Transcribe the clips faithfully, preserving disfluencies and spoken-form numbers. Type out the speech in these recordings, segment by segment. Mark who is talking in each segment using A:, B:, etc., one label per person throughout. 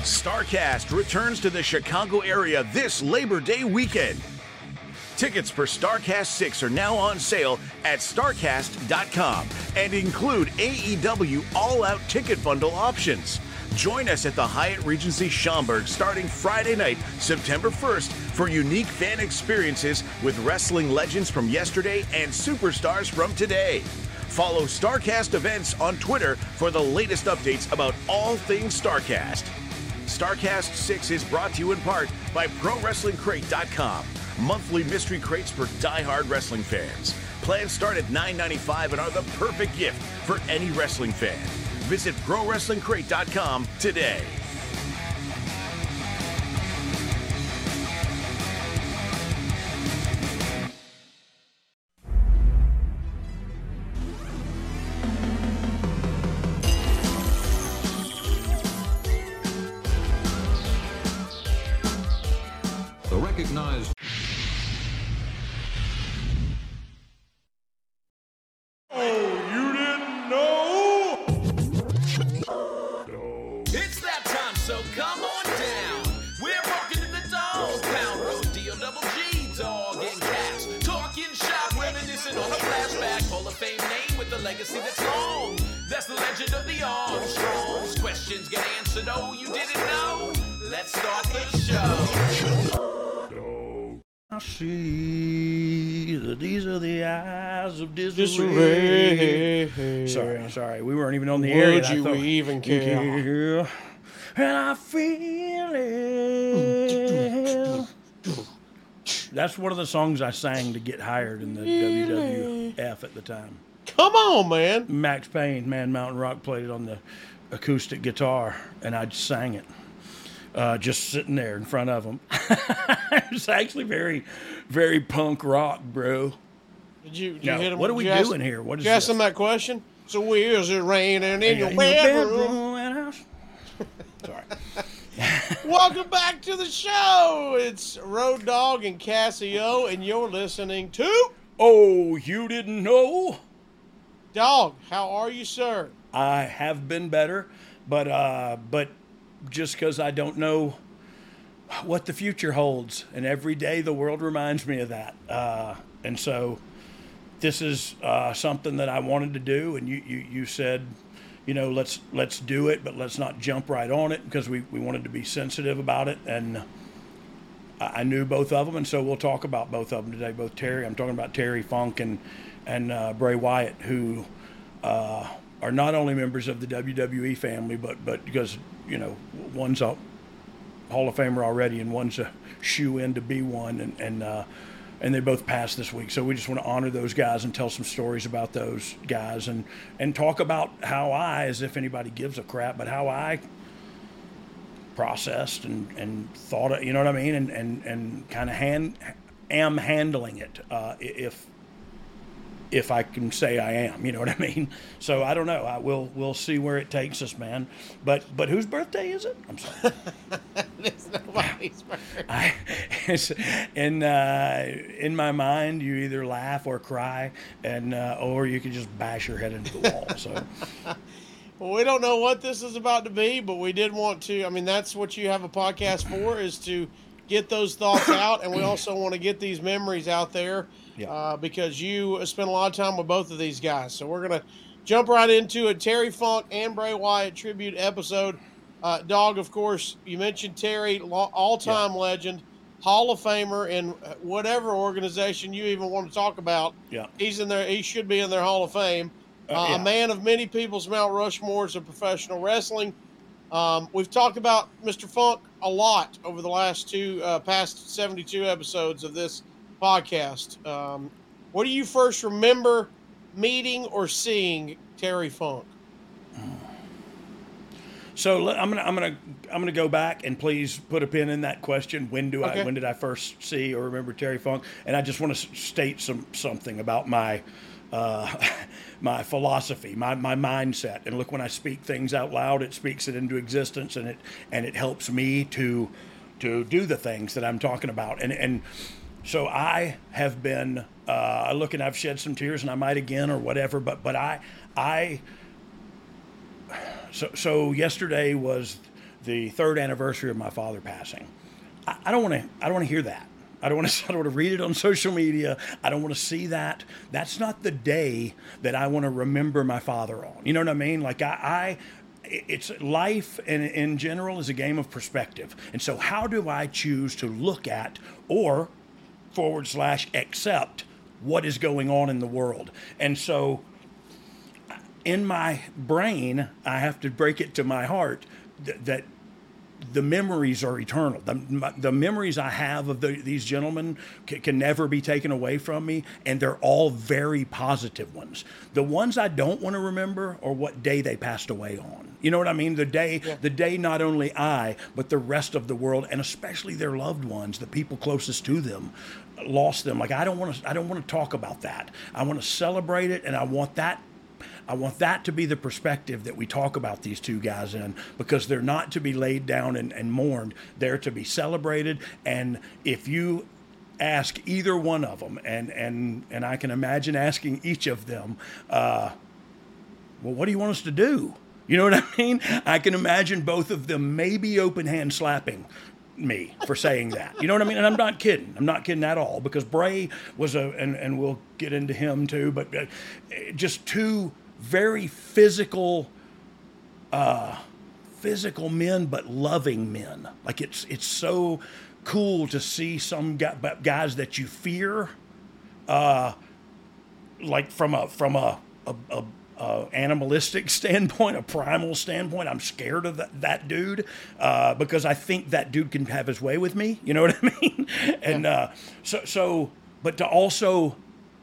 A: StarCast returns to the Chicago area this Labor Day weekend. Tickets for StarCast six are now on sale at starcast dot com and include A E W all-out ticket bundle options. Join us at the Hyatt Regency Schaumburg starting Friday night, September first, for unique fan experiences with wrestling legends from yesterday and superstars from today. Follow StarCast events on Twitter for the latest updates about all things StarCast. StarCast six is brought to you in part by Pro Wrestling Crate dot com. Monthly mystery crates for die-hard wrestling fans. Plans start at nine ninety-five and are the perfect gift for any wrestling fan. Visit Pro Wrestling Crate dot com today.
B: The recognized
C: legacy that's long. That's the legend of the Armstrongs. Questions get answered, oh, you didn't know? Let's start the show.
D: I see that these are the eyes of
E: Disarray.
D: Disarray. Sorry, sorry. We weren't even on the air yet.
E: Would you even care?
D: Yeah. And I feel it. That's one of the songs I sang to get hired in the W W F at the time.
E: Come on, man.
D: Max Payne, Man Mountain Rock, played it on the acoustic guitar, and I just sang it, uh, just sitting there in front of him. It's actually very, very punk rock, bro.
E: Did you, did
D: No,
E: you hit him?
D: what are we
E: ask,
D: doing here? What is
E: did you ask
D: this?
E: him that question? So is it raining in your
D: In
E: bedroom?
D: bedroom. Sorry.
E: Welcome back to the show. It's Road Dogg and Cassio, and you're listening to...
D: Oh, you didn't know?
E: Dog, how are you, sir?
D: I have been better, but uh, but just because I don't know what the future holds, and every day the world reminds me of that. Uh, and so this is uh, something that I wanted to do, and you, you, you said, you know, let's let's do it, but let's not jump right on it because we, we wanted to be sensitive about it. And I, I knew both of them, and so we'll talk about both of them today. Both Terry, I'm talking about Terry Funk and and uh, Bray Wyatt, who uh, are not only members of the W W E family, but but because, you know, one's a Hall of Famer already and one's a shoe-in to be one, and and uh, and they both passed this week. So we just want to honor those guys and tell some stories about those guys, and and talk about how I, as if anybody gives a crap, but how I processed and, and thought it, you know what I mean, and and, and kind of hand am handling it, uh, if if I can say I am, you know what I mean? So I don't know. I will we'll see where it takes us, man. But but whose birthday is it? I'm sorry.
E: It's nobody's birthday.
D: I, it's, in uh, in my mind, you either laugh or cry, and uh, or you can just bash your head into the wall. So.
E: Well, we don't know what this is about to be, but we did want to. I mean, that's what you have a podcast for, is to get those thoughts out, and we also want to get these memories out there. Yeah. Uh, because you spent a lot of time with both of these guys. So we're going to jump right into a Terry Funk and Bray Wyatt tribute episode. Uh, Dog, of course, you mentioned Terry, all-time yeah. legend, Hall of Famer in whatever organization you even want to talk about.
D: Yeah.
E: He's in there. He should be in their Hall of Fame. Uh, uh, yeah. A man of many people's Mount Rushmores of professional wrestling. Um, we've talked about Mister Funk a lot over the last two, uh, past seventy-two episodes of this podcast. Um, what do you first remember meeting or seeing Terry Funk?
D: So I'm gonna I'm gonna I'm gonna go back, and please put a pin in that question. When do
E: okay.
D: I when did I first see or remember Terry Funk? And I just want to state some something about my uh, my philosophy, my my mindset. And look, when I speak things out loud, it speaks it into existence, and it and it helps me to to do the things that I'm talking about. And and so I have been uh, look, and I've shed some tears, and I might again or whatever. But but I I. So, so yesterday was the third anniversary of my father passing. I, I don't want to. I don't want to hear that. I don't want to. I don't want to read it on social media. I don't want to see that. That's not the day that I want to remember my father on. You know what I mean? Like I. I It's life in, in general is a game of perspective. And so how do I choose to look at or forward slash accept what is going on in the world? And so in my brain, I have to break it to my heart th- that the memories are eternal. The, the memories I have of the, these gentlemen can, can never be taken away from me, and they're all very positive ones. The ones I don't want to remember are what day they passed away on. You know what I mean? The day, yeah. the day not only I, but the rest of the world, and especially their loved ones, the people closest to them, lost them. Like I don't want to. I don't want to talk about that. I want to celebrate it, and I want that. I want that to be the perspective that we talk about these two guys in, because they're not to be laid down and, and mourned. They're to be celebrated. And if you ask either one of them, and, and, and I can imagine asking each of them, uh, well, what do you want us to do? You know what I mean? I can imagine both of them maybe open hand slapping me for saying that. You know what I mean? And I'm not kidding. I'm not kidding at all, because Bray was a, and, and we'll get into him too, but uh, just two very physical, uh, physical men, but loving men. Like it's it's so cool to see some guys that you fear, uh, like from a from a, a, a, a animalistic standpoint, a primal standpoint. I'm scared of that, that dude uh, because I think that dude can have his way with me. You know what I mean? And uh, so so, but to also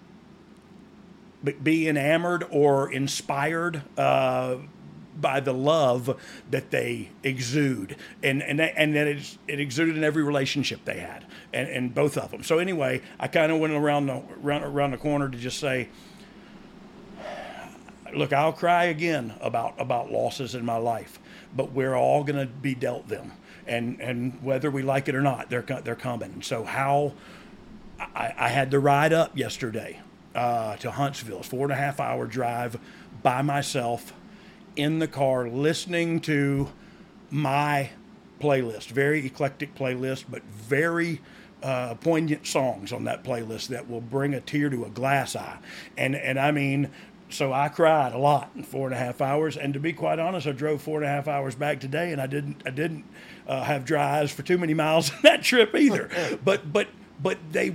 D: be enamored or inspired uh, by the love that they exude, and and that, and that it's, it exuded in every relationship they had, and, and both of them. So anyway, I kind of went around the around, around the corner to just say, look, I'll cry again about about losses in my life, but we're all going to be dealt them, and and whether we like it or not, they're they're coming. So how I, I had to ride up yesterday. Uh, to Huntsville, four and a half hour drive by myself in the car, listening to my playlist, very eclectic playlist, but very uh, poignant songs on that playlist that will bring a tear to a glass eye. And, and I mean, so I cried a lot in four and a half hours. And to be quite honest, I drove four and a half hours back today, and I didn't, I didn't uh, have dry eyes for too many miles on that trip either. but, but, but they,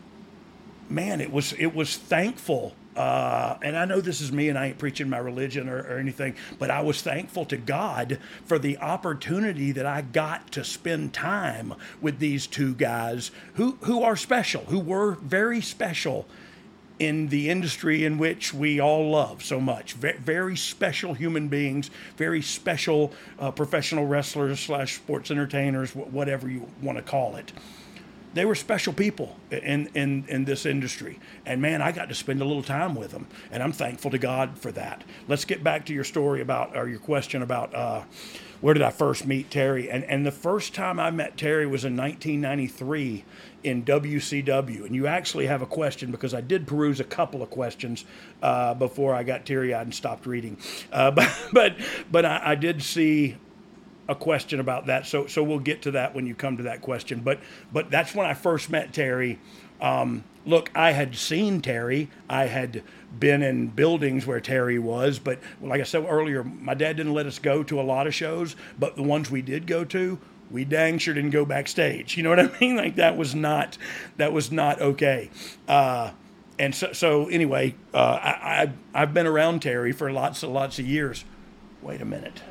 D: Man, it was it was thankful, uh, and I know this is me, and I ain't preaching my religion or, or anything, but I was thankful to God for the opportunity that I got to spend time with these two guys who, who are special, who were very special in the industry in which we all love so much. V- very special human beings, very special uh, professional wrestlers slash sports entertainers, wh- whatever you want to call it. They were special people in, in, in this industry. And, man, I got to spend a little time with them. And I'm thankful to God for that. Let's get back to your story about, or your question about uh, where did I first meet Terry. And, and the first time I met Terry was in nineteen ninety-three in W C W. And you actually have a question, because I did peruse a couple of questions uh, before I got teary-eyed and stopped reading. Uh, but but, but I, I did see a question about that, so so we'll get to that when you come to that question. But but that's when I first met Terry. Um, look, I had seen Terry. I had been in buildings where Terry was, but like I said earlier, my dad didn't let us go to a lot of shows, but the ones we did go to, we dang sure didn't go backstage. You know what I mean? Like that was not that was not okay. Uh, and so so anyway, uh, I, I I've been around Terry for lots and lots of years. Wait a minute.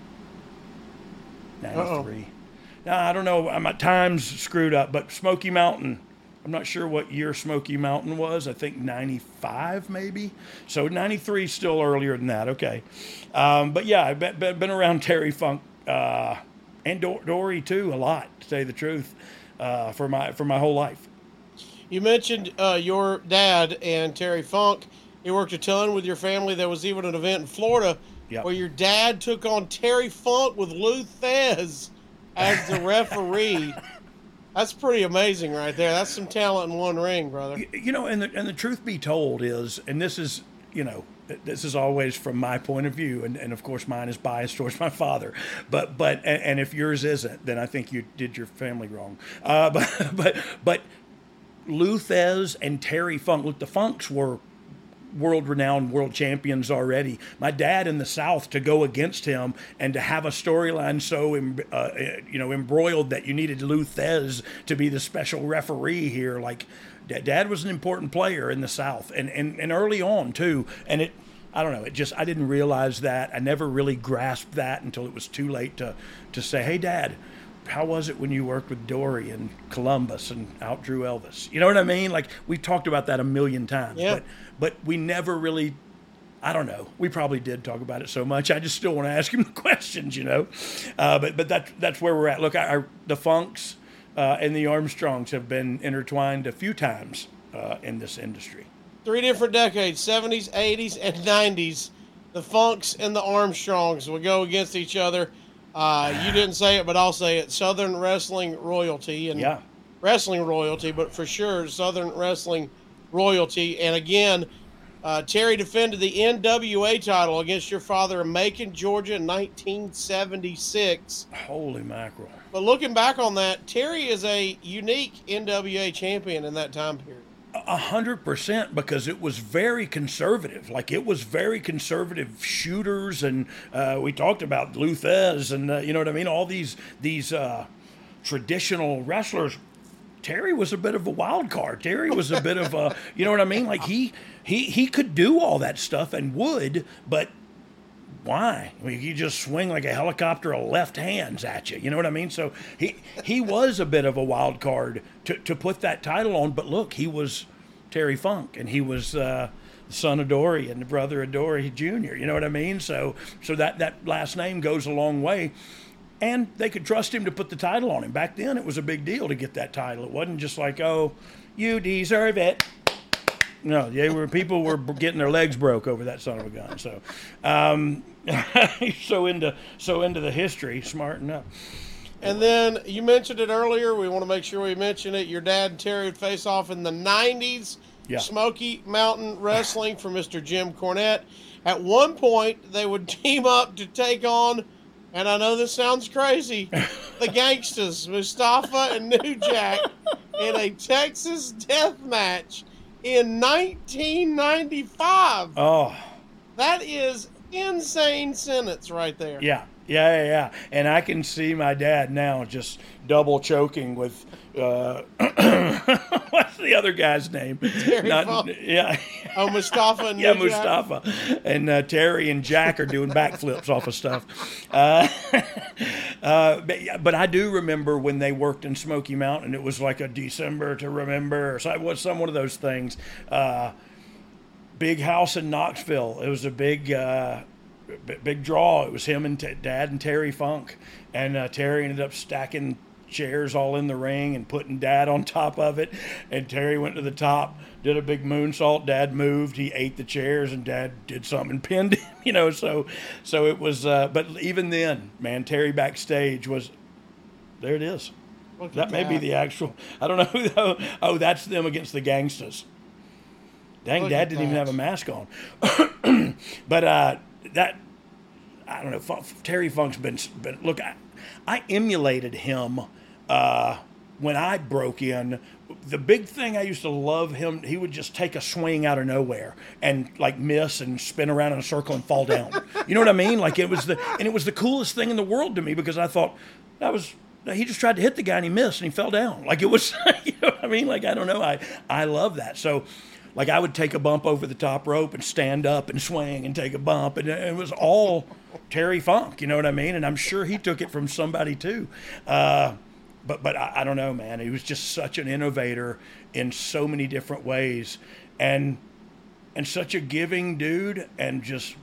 D: ninety-three. Now, I don't know. My time's screwed up, but Smoky Mountain, I'm not sure what year Smoky Mountain was. I think ninety-five maybe. So ninety-three is still earlier than that. Okay. Um, but yeah, I've been, been around Terry Funk uh, and Dor- Dory too a lot, to tell you the truth, uh, for my for my whole life.
E: You mentioned uh, your dad and Terry Funk. You worked a ton with your family. There was even an event in Florida Yep. where your dad took on Terry Funk with Lou Thez as the referee. That's pretty amazing right there. That's some talent in one ring, brother.
D: You, you know, and the, and the truth be told is, and this is, you know, this is always from my point of view, and, and of course mine is biased towards my father. But but and, and if yours isn't, then I think you did your family wrong. Uh, but but but Lou Thesz and Terry Funk. Look, the Funks were world-renowned world champions already. My dad in the South, to go against him and to have a storyline so uh, you know embroiled that you needed Lou Thesz to be the special referee here, like. Dad was an important player in the South, and, and, and early on, too. And it, I don't know, it just, I didn't realize that. I never really grasped that until it was too late to, to say, hey, Dad, how was it when you worked with Dory and Columbus and outdrew Elvis? You know what I mean? Like, we've talked about that a million times,
E: yeah.
D: but but we never really, I don't know. We probably did talk about it so much. I just still want to ask him the questions, you know. Uh, but but that, that's where we're at. Look, I, I, the Funks, Uh, and the Armstrongs have been intertwined a few times uh, in this industry.
E: Three different decades, seventies, eighties, and nineties. The Funks and the Armstrongs will go against each other. Uh, you didn't say it, but I'll say it. Southern wrestling royalty and
D: yeah.
E: wrestling royalty, but for sure Southern wrestling royalty. And again, uh, Terry defended the N W A title against your father in Macon, Georgia in nineteen seventy-six.
D: Holy mackerel.
E: But looking back on that, Terry is a unique N W A champion in that time period.
D: A hundred percent, because it was very conservative. Like, it was very conservative shooters, and uh, we talked about Lou Thesz and uh, you know what I mean. All these these uh, traditional wrestlers. Terry was a bit of a wild card. Terry was a bit of a, you know what I mean. Like he he he could do all that stuff and would, but why? I mean, you just swing like a helicopter of left hands at you. You know what I mean? So he he was a bit of a wild card to, to put that title on. But look, he was Terry Funk, and he was uh, the son of Dory and the brother of Dory Junior You know what I mean? So so that, that last name goes a long way. And they could trust him to put the title on him. Back then, it was a big deal to get that title. It wasn't just like, oh, you deserve it. No, they were people were getting their legs broke over that son of a gun. So, um, so into so into the history, smarten up.
E: And then you mentioned it earlier. We want to make sure we mention it. Your dad and Terry would face off in the nineties.
D: Yeah.
E: Smoky Mountain Wrestling for Mister Jim Cornette. At one point, they would team up to take on, and I know this sounds crazy, the Gangstas, Mustafa and New Jack, in a Texas death match in nineteen ninety-five.
D: Oh.
E: That is insane sentence right there.
D: Yeah, yeah, yeah, yeah. And I can see my dad now just double choking with, uh, what's the other guy's name?
E: Terry
D: Not,
E: Funk.
D: Yeah.
E: Oh, Mustafa and New
D: Yeah,
E: Jack.
D: Mustafa. And uh, Terry and Jack are doing backflips off of stuff. Uh, uh, but, yeah, but I do remember when they worked in Smoky Mountain, it was like a December to remember. Or so it was some one of those things. Uh, big house in Knoxville. It was a big, uh, b- big draw. It was him and t- Dad and Terry Funk. And uh, Terry ended up stacking chairs all in the ring and putting Dad on top of it, and Terry went to the top, did a big moonsault. Dad moved, he ate the chairs, and Dad did something and pinned him, you know. So, so it was. Uh, but even then, man, Terry backstage was. There it is.
E: Look
D: That
E: at
D: may be the actual. I don't know who. Though. Oh, that's them against the Gangstas. Dang,
E: Look
D: Dad
E: at
D: didn't even
E: that.
D: have a mask on. But uh, that. I don't know. F- Terry Funk's been. been look, I, I emulated him. Uh, when I broke in, the big thing I used to love him, he would just take a swing out of nowhere and like miss and spin around in a circle and fall down. You know what I mean? Like it was the, and it was the coolest thing in the world to me, because I thought that was, he just tried to hit the guy and he missed and he fell down. Like it was, you know what I mean? Like, I don't know. I, I love that. So like I would take a bump over the top rope and stand up and swing and take a bump. And it was all Terry Funk, you know what I mean? And I'm sure he took it from somebody too. Uh, But but I, I don't know, man. He was just such an innovator in so many different ways, and and such a giving dude, and just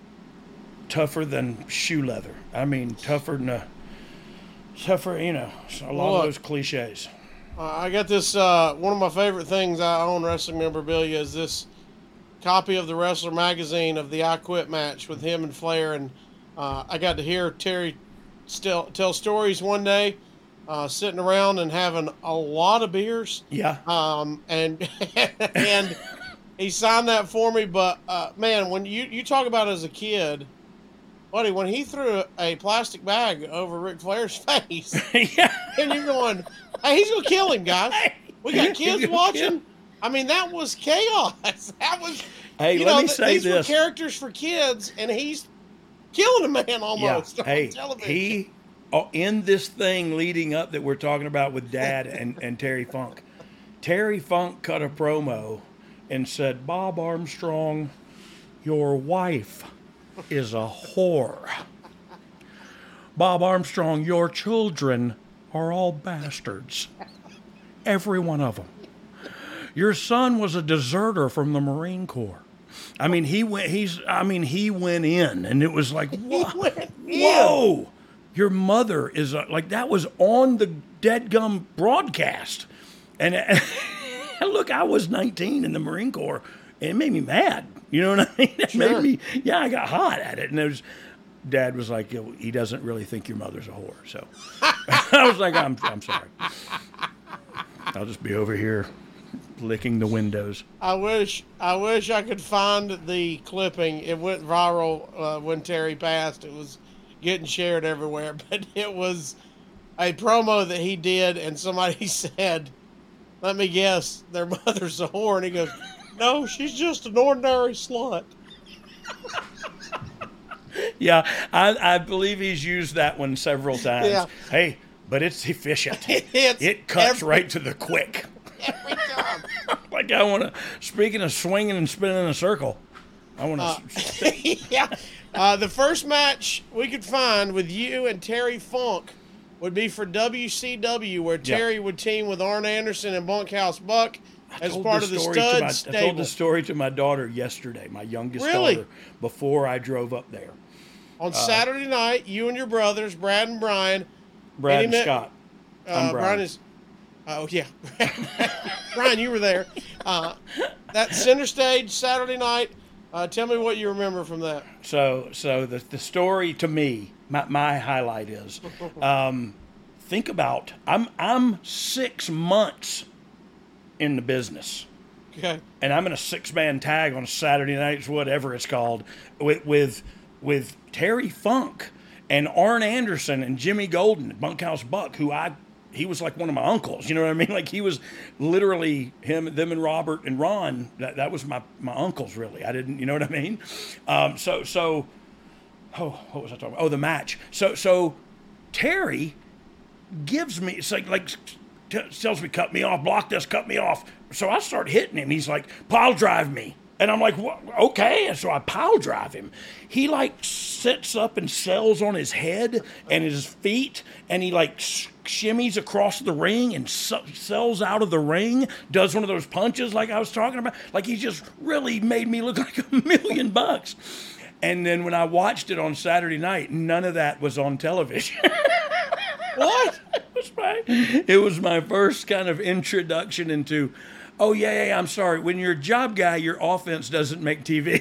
D: tougher than shoe leather. I mean, tougher than a tougher. You know, a lot
E: Look.
D: of those cliches.
E: Uh, I got this. Uh, one of my favorite things I own wrestling memorabilia is this copy of the Wrestler magazine of the I Quit match with him and Flair, and uh, I got to hear Terry still tell stories one day. Uh, sitting around and having a lot of beers.
D: Yeah.
E: Um, and and he signed that for me. But uh, man, when you, you talk about as a kid, buddy, when he threw a, a plastic bag over Ric Flair's face,
D: yeah.
E: and you're going, hey, he's gonna kill him, guys. We got kids watching. I mean, that was chaos. That was.
D: Hey,
E: you
D: let
E: know,
D: me
E: th-
D: say
E: these
D: this.
E: were characters for kids, and he's killing a man almost
D: Yeah.
E: on
D: Hey,
E: television.
D: he oh, in this thing leading up that we're talking about with Dad and, and Terry Funk. Terry Funk cut a promo and said, Bob Armstrong, your wife is a whore. Bob Armstrong, your children are all bastards. Every one of them. Your son was a deserter from the Marine Corps. I mean, he went. He's. I mean, he went in, and it was like, whoa, whoa! Your mother is a, like that was on the deadgum broadcast, and, and look, I was nineteen in the Marine Corps, and it made me mad. You know what I mean? It
E: Sure.
D: made me. Yeah, I got hot at it, and it was. Dad was like, he doesn't really think your mother's a whore, so I was like, I'm. I'm sorry. I'll just be over here licking the windows.
E: I wish I wish I could find the clipping. It went viral uh, when Terry passed. It was getting shared everywhere, but it was a promo that he did, and somebody said, let me guess, their mother's a whore. And he goes, no, she's just an ordinary slut.
D: Yeah, I, I believe he's used that one several times.
E: Yeah.
D: Hey, but it's efficient.
E: It's
D: it cuts
E: every-
D: right to the quick.
E: Every time.
D: Like I want to, speaking of swinging and spinning in a circle, I want to.
E: Uh, yeah. Uh, the first match we could find with you and Terry Funk would be for W C W, where Terry would team with Arn Anderson and Bunkhouse Buck as part of the Stud
D: my,
E: stable.
D: I told the story to my daughter yesterday, my youngest
E: Really?
D: daughter, before I drove up there.
E: On Saturday night, you and your brothers, Brad and Brian.
D: Brad
E: Any
D: and
E: met-
D: Scott.
E: Uh,
D: I'm
E: Brian
D: Brian.
E: is. Oh yeah, Brian, you were there. Uh, that center stage Saturday night. Uh, tell me what you remember from that.
D: So, so the the story to me, my, my highlight is, um, think about I'm I'm six months in the business,
E: Okay.
D: and I'm in a six man tag on a Saturday nights, whatever it's called, with with with Terry Funk and Arn Anderson and Jimmy Golden, Bunkhouse Buck, who I. He was like one of my uncles, you know what I mean? Like he was literally him, them, and Robert and Ron. That, that was my, my uncles, really. I didn't, you know what I mean? Um, so so, oh, what was I talking about? Oh, the match. So so, Terry gives me it's like like t- tells me cut me off, block this, cut me off. So I start hitting him. He's like pile drive me. And I'm like, what? Okay. And so I pile drive him. He like sits up and sells on his head and his feet, and he like sh- shimmies across the ring and su- sells out of the ring, does one of those punches like I was talking about. Like he just really made me look like a million bucks. And then when I watched it on Saturday night, none of that was on television.
E: What?
D: It was my, it was my first kind of introduction into, oh, yeah, yeah, yeah, I'm sorry. When you're a job guy, your offense doesn't make T V.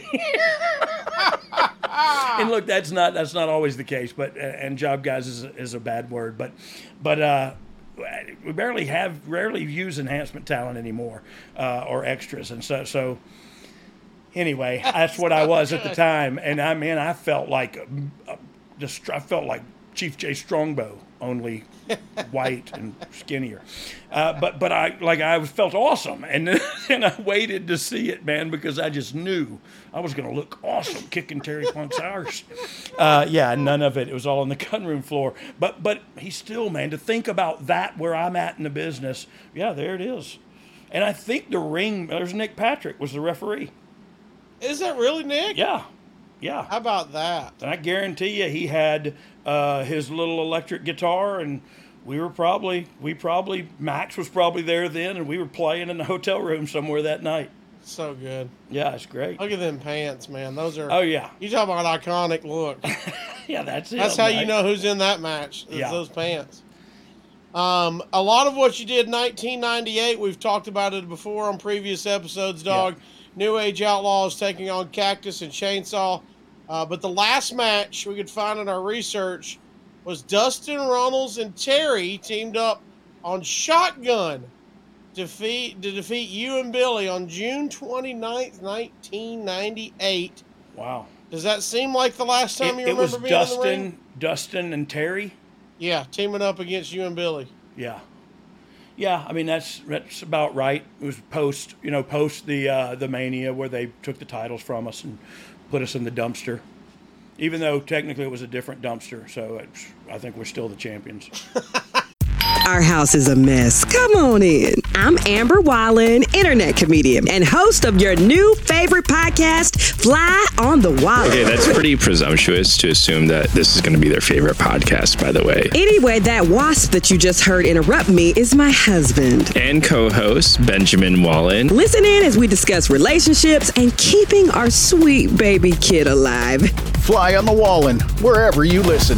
D: And look, that's not that's not always the case, but and job guys is a, is a bad word, but but uh, we barely have rarely use enhancement talent anymore uh, or extras, and so so anyway, that's what I was at the time, and I mean I felt like uh, just I felt like Chief Jay Strongbow, only white and skinnier. Uh, but but I like I felt awesome, and then, and I waited to see it, man, because I just knew I was going to look awesome kicking Terry Funk's arse. Uh, yeah, none of it. It was all on the cutting room floor. But but he still, man, to think about that where I'm at in the business. Yeah, there it is. And I think the ring. There's Nick Patrick was the referee.
E: Is that really Nick?
D: Yeah, yeah.
E: How about that?
D: And I guarantee you, he had uh, his little electric guitar, and we were probably, we probably, Max was probably there then, and we were playing in the hotel room somewhere that night.
E: So good.
D: Yeah, it's great.
E: Look at them pants, man. Those are.
D: Oh, yeah.
E: You talk about an iconic look.
D: Yeah, that's it.
E: That's how you
D: right?
E: know who's in that match. Is
D: Yeah.
E: those pants. Um, a lot of what you did in nineteen ninety-eight, we've talked about it before on previous episodes, dog.
D: Yeah.
E: New Age Outlaws taking on Cactus and Chainsaw. Uh, but the last match we could find in our research was Dustin Runnels and Terry teamed up on Shotgun. defeat to defeat you and Billy on June twenty-ninth, nineteen ninety-eight.
D: Wow.
E: Does that seem like the last time
D: It,
E: you
D: it
E: remember
D: was
E: being in the
D: Dustin,
E: ring?
D: Dustin and Terry.
E: Yeah, teaming up against you and Billy.
D: Yeah. Yeah, I mean that's that's about right. It was post, you know, post the uh, the Mania where they took the titles from us and put us in the dumpster. Even though technically it was a different dumpster, so it's, I think we're still the champions.
F: Our house is a mess. Come on in. I'm Amber Wallen, internet comedian and host of your new favorite podcast, Fly on the Wall.
G: Okay, that's pretty presumptuous to assume that this is going to be their favorite podcast, by the way.
F: Anyway, that wasp that you just heard interrupt me is my husband.
G: And co-host, Benjamin Wallen.
F: Listen in as we discuss relationships and keeping our sweet baby kid alive.
A: Fly on the Wallen, wherever you listen.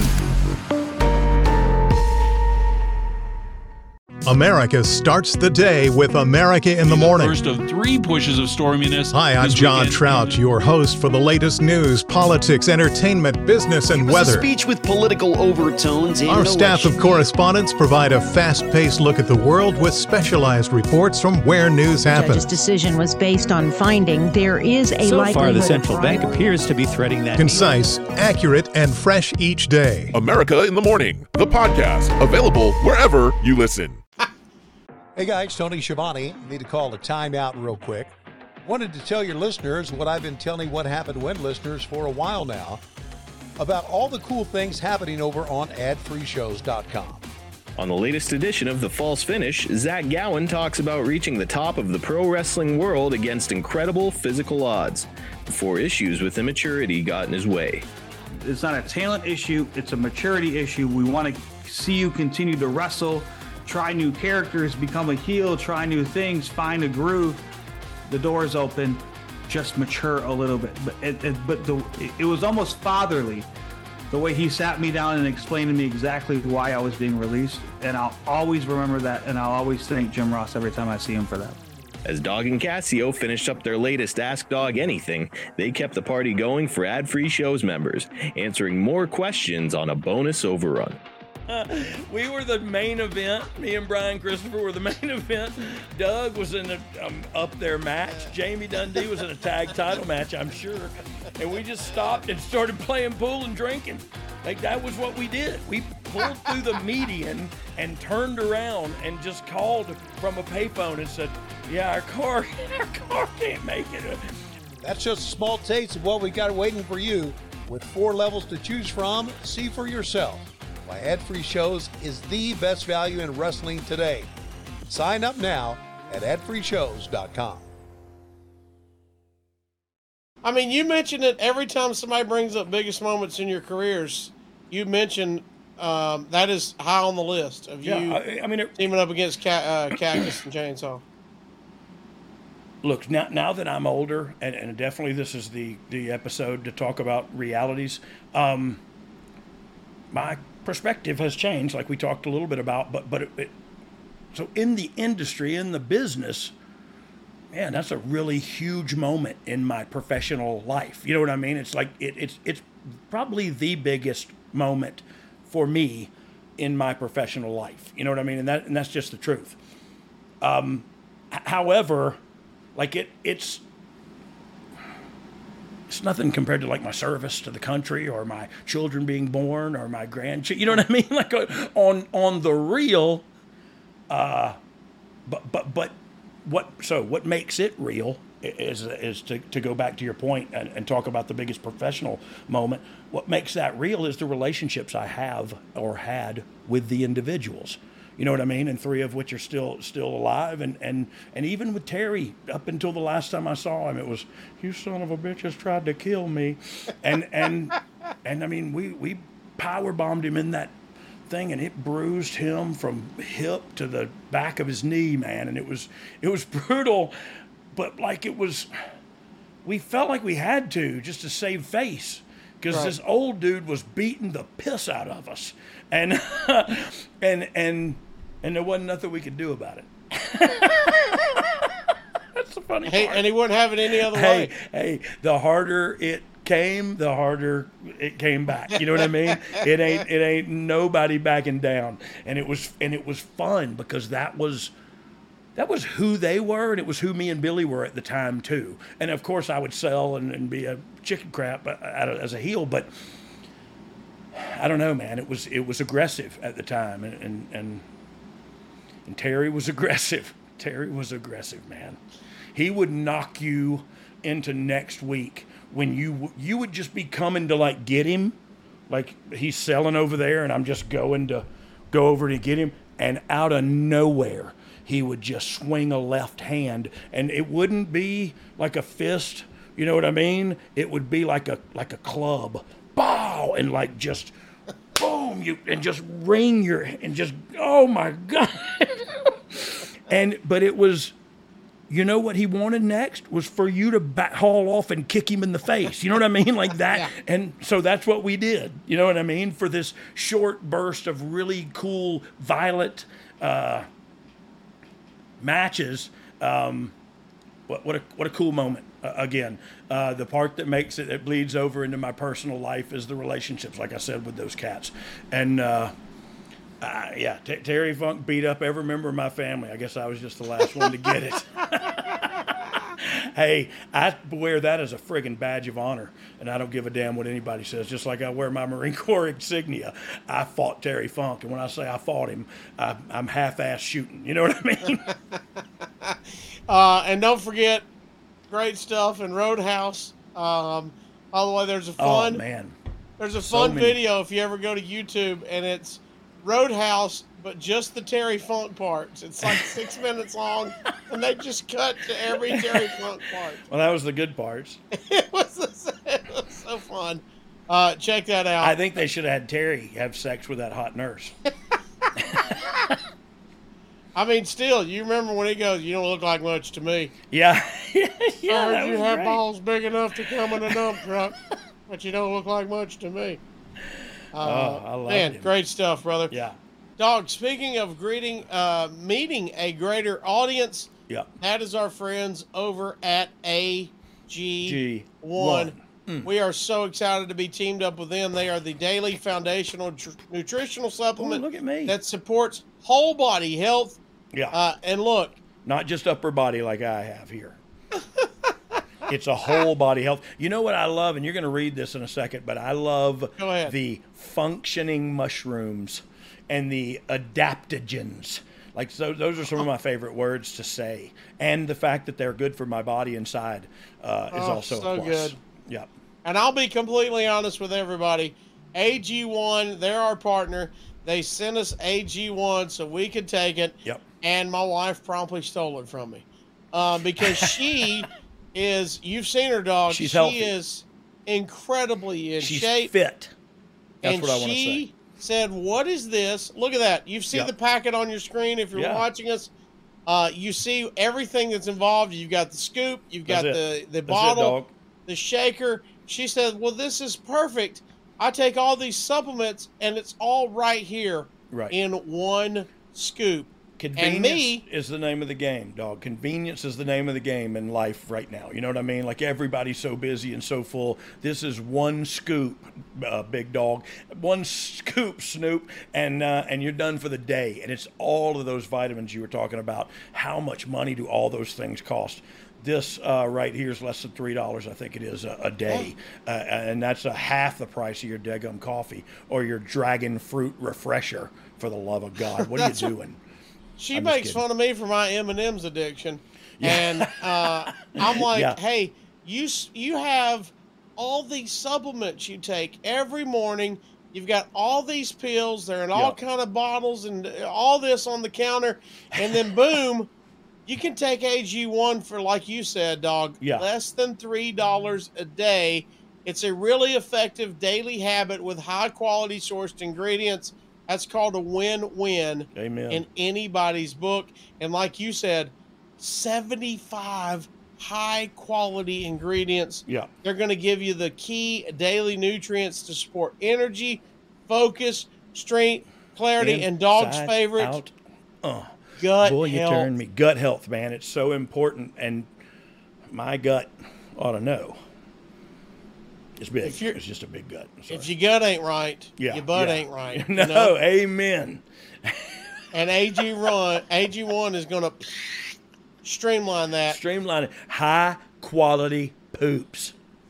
H: America starts the day with America in the Morning.
I: First of three pushes of storminess.
H: Hi, I'm John
I: weekend.
H: Trout, your host for the latest news, politics, entertainment, business, and
J: it was
H: weather.
J: A speech with political overtones.
H: Our staff of correspondents provide a fast-paced look at the world with specialized reports from where news happens.
K: The judge's decision was based on finding there is a
L: so
K: likelihood.
L: So far, the central bank appears to be threading that.
H: Concise, accurate, and fresh each day.
M: America in the Morning, the podcast, available wherever you listen.
N: Hey guys, Tony Schiavone. Need to call a timeout real quick. Wanted to tell your listeners what I've been telling What Happened When listeners for a while now about all the cool things happening over on ad free shows dot com.
G: On the latest edition of The False Finish, Zach Gowen talks about reaching the top of the pro wrestling world against incredible physical odds before issues with immaturity got in his way.
O: It's not a talent issue, it's a maturity issue. We want to see you continue to wrestle, try new characters, become a heel, try new things, find a groove. The door is open, just mature a little bit. But it, it, but the, it was almost fatherly, the way he sat me down and explained to me exactly why I was being released. And I'll always remember that, and I'll always thank Jim Ross every time I see him for that.
G: As Dog and Casio finished up their latest Ask Dog Anything, they kept the party going for ad-free shows members, answering more questions on a bonus overrun.
D: Uh, we were the main event. Me and Brian Christopher were the main event. Doug was in a um, up there match. Jamie Dundee was in a tag title match, I'm sure. And we just stopped and started playing pool and drinking. Like, that was what we did. We pulled through the median and turned around and just called from a payphone and said, yeah, our car, our car can't make it.
N: That's just a small taste of what we got waiting for you. With four levels to choose from, see for yourself why ad-free shows is the best value in wrestling today. Sign up now at ad free shows dot com.
E: I mean, you mentioned it every time somebody brings up biggest moments in your careers. You mention um, that is high on the list of
D: yeah,
E: you
D: I, I mean, it,
E: teaming up against Ca- uh, Cactus and Chainsaw.
D: Look, now, now that I'm older, and, and definitely this is the, the episode to talk about realities, um, my perspective has changed, like we talked a little bit about, but but it, it, so in the industry, in the business, man, that's a really huge moment in my professional life. You know what I mean? It's like it, it's it's probably the biggest moment for me in my professional life. You know what I mean? And that and that's just the truth. Um, h- however, like it it's. It's nothing compared to like my service to the country or my children being born or my grandchildren. You know what I mean? Like on on the real. Uh, but but but what? So what makes it real is is to, to go back to your point and, and talk about the biggest professional moment. What makes that real is the relationships I have or had with the individuals. You know what I mean? And three of which are still still alive. And, and, and even with Terry, up until the last time I saw him, it was, you son of a bitch has tried to kill me. And and and I mean, we, we power bombed him in that thing, and it bruised him from hip to the back of his knee, man. And it was it was brutal, but like it was, we felt like we had to just to save face. Because right. This old dude was beating the piss out of us. And and and and there wasn't nothing we could do about it. That's the funny
E: hey,
D: part.
E: And he wouldn't have it any other
D: hey,
E: way.
D: Hey, the harder it came, the harder it came back. You know what I mean? It ain't it ain't nobody backing down. And it was and it was fun because that was that was who they were, and it was who me and Billy were at the time too. And of course, I would sell and, and be a chicken crap as a heel, but I don't know, man. It was it was aggressive at the time, and and and, and Terry was aggressive. Terry was aggressive, man. He would knock you into next week when you you would just be coming to like get him, like he's selling over there, and I'm just going to go over to get him, and out of nowhere he would just swing a left hand, and it wouldn't be like a fist, you know what I mean? It would be like a like a club, bow, and like just boom, you and just ring your and just oh my God, and but it was. You know what he wanted next was for you to back, haul off and kick him in the face. You know what I mean? Like that. Yeah. And so that's what we did. You know what I mean? For this short burst of really cool, violent uh, matches. Um, what, what, a, what a cool moment. Uh, again, uh, the part that makes it, that bleeds over into my personal life is the relationships, like I said, with those cats. And, uh, Uh, yeah, T- Terry Funk beat up every member of my family. I guess I was just the last one to get it. Hey, I wear that as a friggin' badge of honor, and I don't give a damn what anybody says. Just like I wear my Marine Corps insignia, I fought Terry Funk, and when I say I fought him, I, I'm half-ass shooting. You know what I mean?
E: uh, and don't forget, great stuff in Roadhouse. Um, by the way, there's a fun.
D: Oh man,
E: there's a
D: So
E: fun
D: many.
E: video if you ever go to YouTube, and it's Roadhouse, but just the Terry Funk parts. It's like six minutes long, and they just cut to every Terry Funk part.
D: Well, that was the good parts.
E: It was, it was so fun. Uh, check that out.
D: I think they should have had Terry have sex with that hot nurse.
E: I mean, still, you remember when he goes, "You don't look like much to me."
D: Yeah, yeah,
E: Sir,
D: that
E: you
D: was
E: have
D: great.
E: balls big enough to come in a dump truck, but you don't look like much to me. Uh,
D: Oh, I love
E: man,
D: him.
E: great stuff, brother.
D: Yeah.
E: Dog, speaking of greeting, uh, meeting a greater audience,
D: Yeah.
E: that is our friends over at A G one.
D: G one. Mm.
E: We are so excited to be teamed up with them. They are the daily foundational tr- nutritional supplement
D: look at me.
E: that supports whole body health.
D: Yeah.
E: Uh, and look,
D: Not just upper body like I have here. It's a whole body health. You know what I love, and you're going to read this in a second, but I love
E: Go ahead.
D: the functioning mushrooms and the adaptogens. Like, so those are some of my favorite words to say. And the fact that they're good for my body inside uh, is
E: Oh,
D: also
E: so
D: a plus.
E: good.
D: Yep.
E: and I'll be completely honest with everybody. A G one, they're our partner. They sent us A G one so we could take it.
D: Yep.
E: And my wife promptly stole it from me uh, because she is, you've seen her, dog.
D: She's
E: she
D: healthy.
E: is incredibly in
D: She's
E: shape.
D: fit. That's
E: and
D: what I want to
E: she
D: say.
E: said, "What is this? Look at that. You see
D: Yep.
E: the packet on your screen if you're
D: Yeah.
E: watching us. Uh, you see everything that's involved. You've got the scoop. You've got
D: That's
E: the,
D: it.
E: the
D: That's it,
E: bottle,
D: dog.
E: the shaker." She said, "Well, this is perfect. I take all these supplements, and it's all right here
D: Right.
E: in one scoop."
D: Convenience
E: And me,
D: is the name of the game, dog. Convenience is the name of the game in life right now. You know what I mean? Like, everybody's so busy and so full. This is one scoop, uh, big dog. One scoop, Snoop, and uh, and you're done for the day. And it's all of those vitamins you were talking about. How much money do all those things cost? This uh, right here is less than three dollars, I think it is, a, a day. Uh, and that's a half the price of your Degum coffee or your Dragon Fruit Refresher, for the love of God. What are you
E: That's what-
D: doing?
E: she
D: I'm just
E: makes
D: kidding.
E: fun of me for my M and M's addiction,
D: Yeah.
E: and uh, I'm like,
D: Yeah.
E: "Hey, you s- you have all these supplements you take every morning. You've got all these pills. They're in all
D: Yeah.
E: kind of bottles and all this on the counter, and then boom, you can take A G one for, like you said, dog,
D: Yeah.
E: less than three dollars a day. It's a really effective daily habit with high quality sourced ingredients. That's called a win-win
D: Amen.
E: in anybody's book. And like you said, seventy-five high quality ingredients.
D: Yeah.
E: They're going to give you the key daily nutrients to support energy, focus, strength, clarity, and dog's
D: Inside
E: favorite,
D: out. Uh,
E: gut
D: boy, you
E: health.
D: turned me. Gut health, man. It's so important. And my gut ought to know. It's big.
E: If you're-
D: It's just a big gut. I'm sorry.
E: If your gut ain't right,
D: Yeah,
E: your butt
D: yeah.
E: ain't right.
D: No,
E: you know?
D: amen.
E: And A G run, A G one is going to streamline that.
D: Streamline it. High quality poops.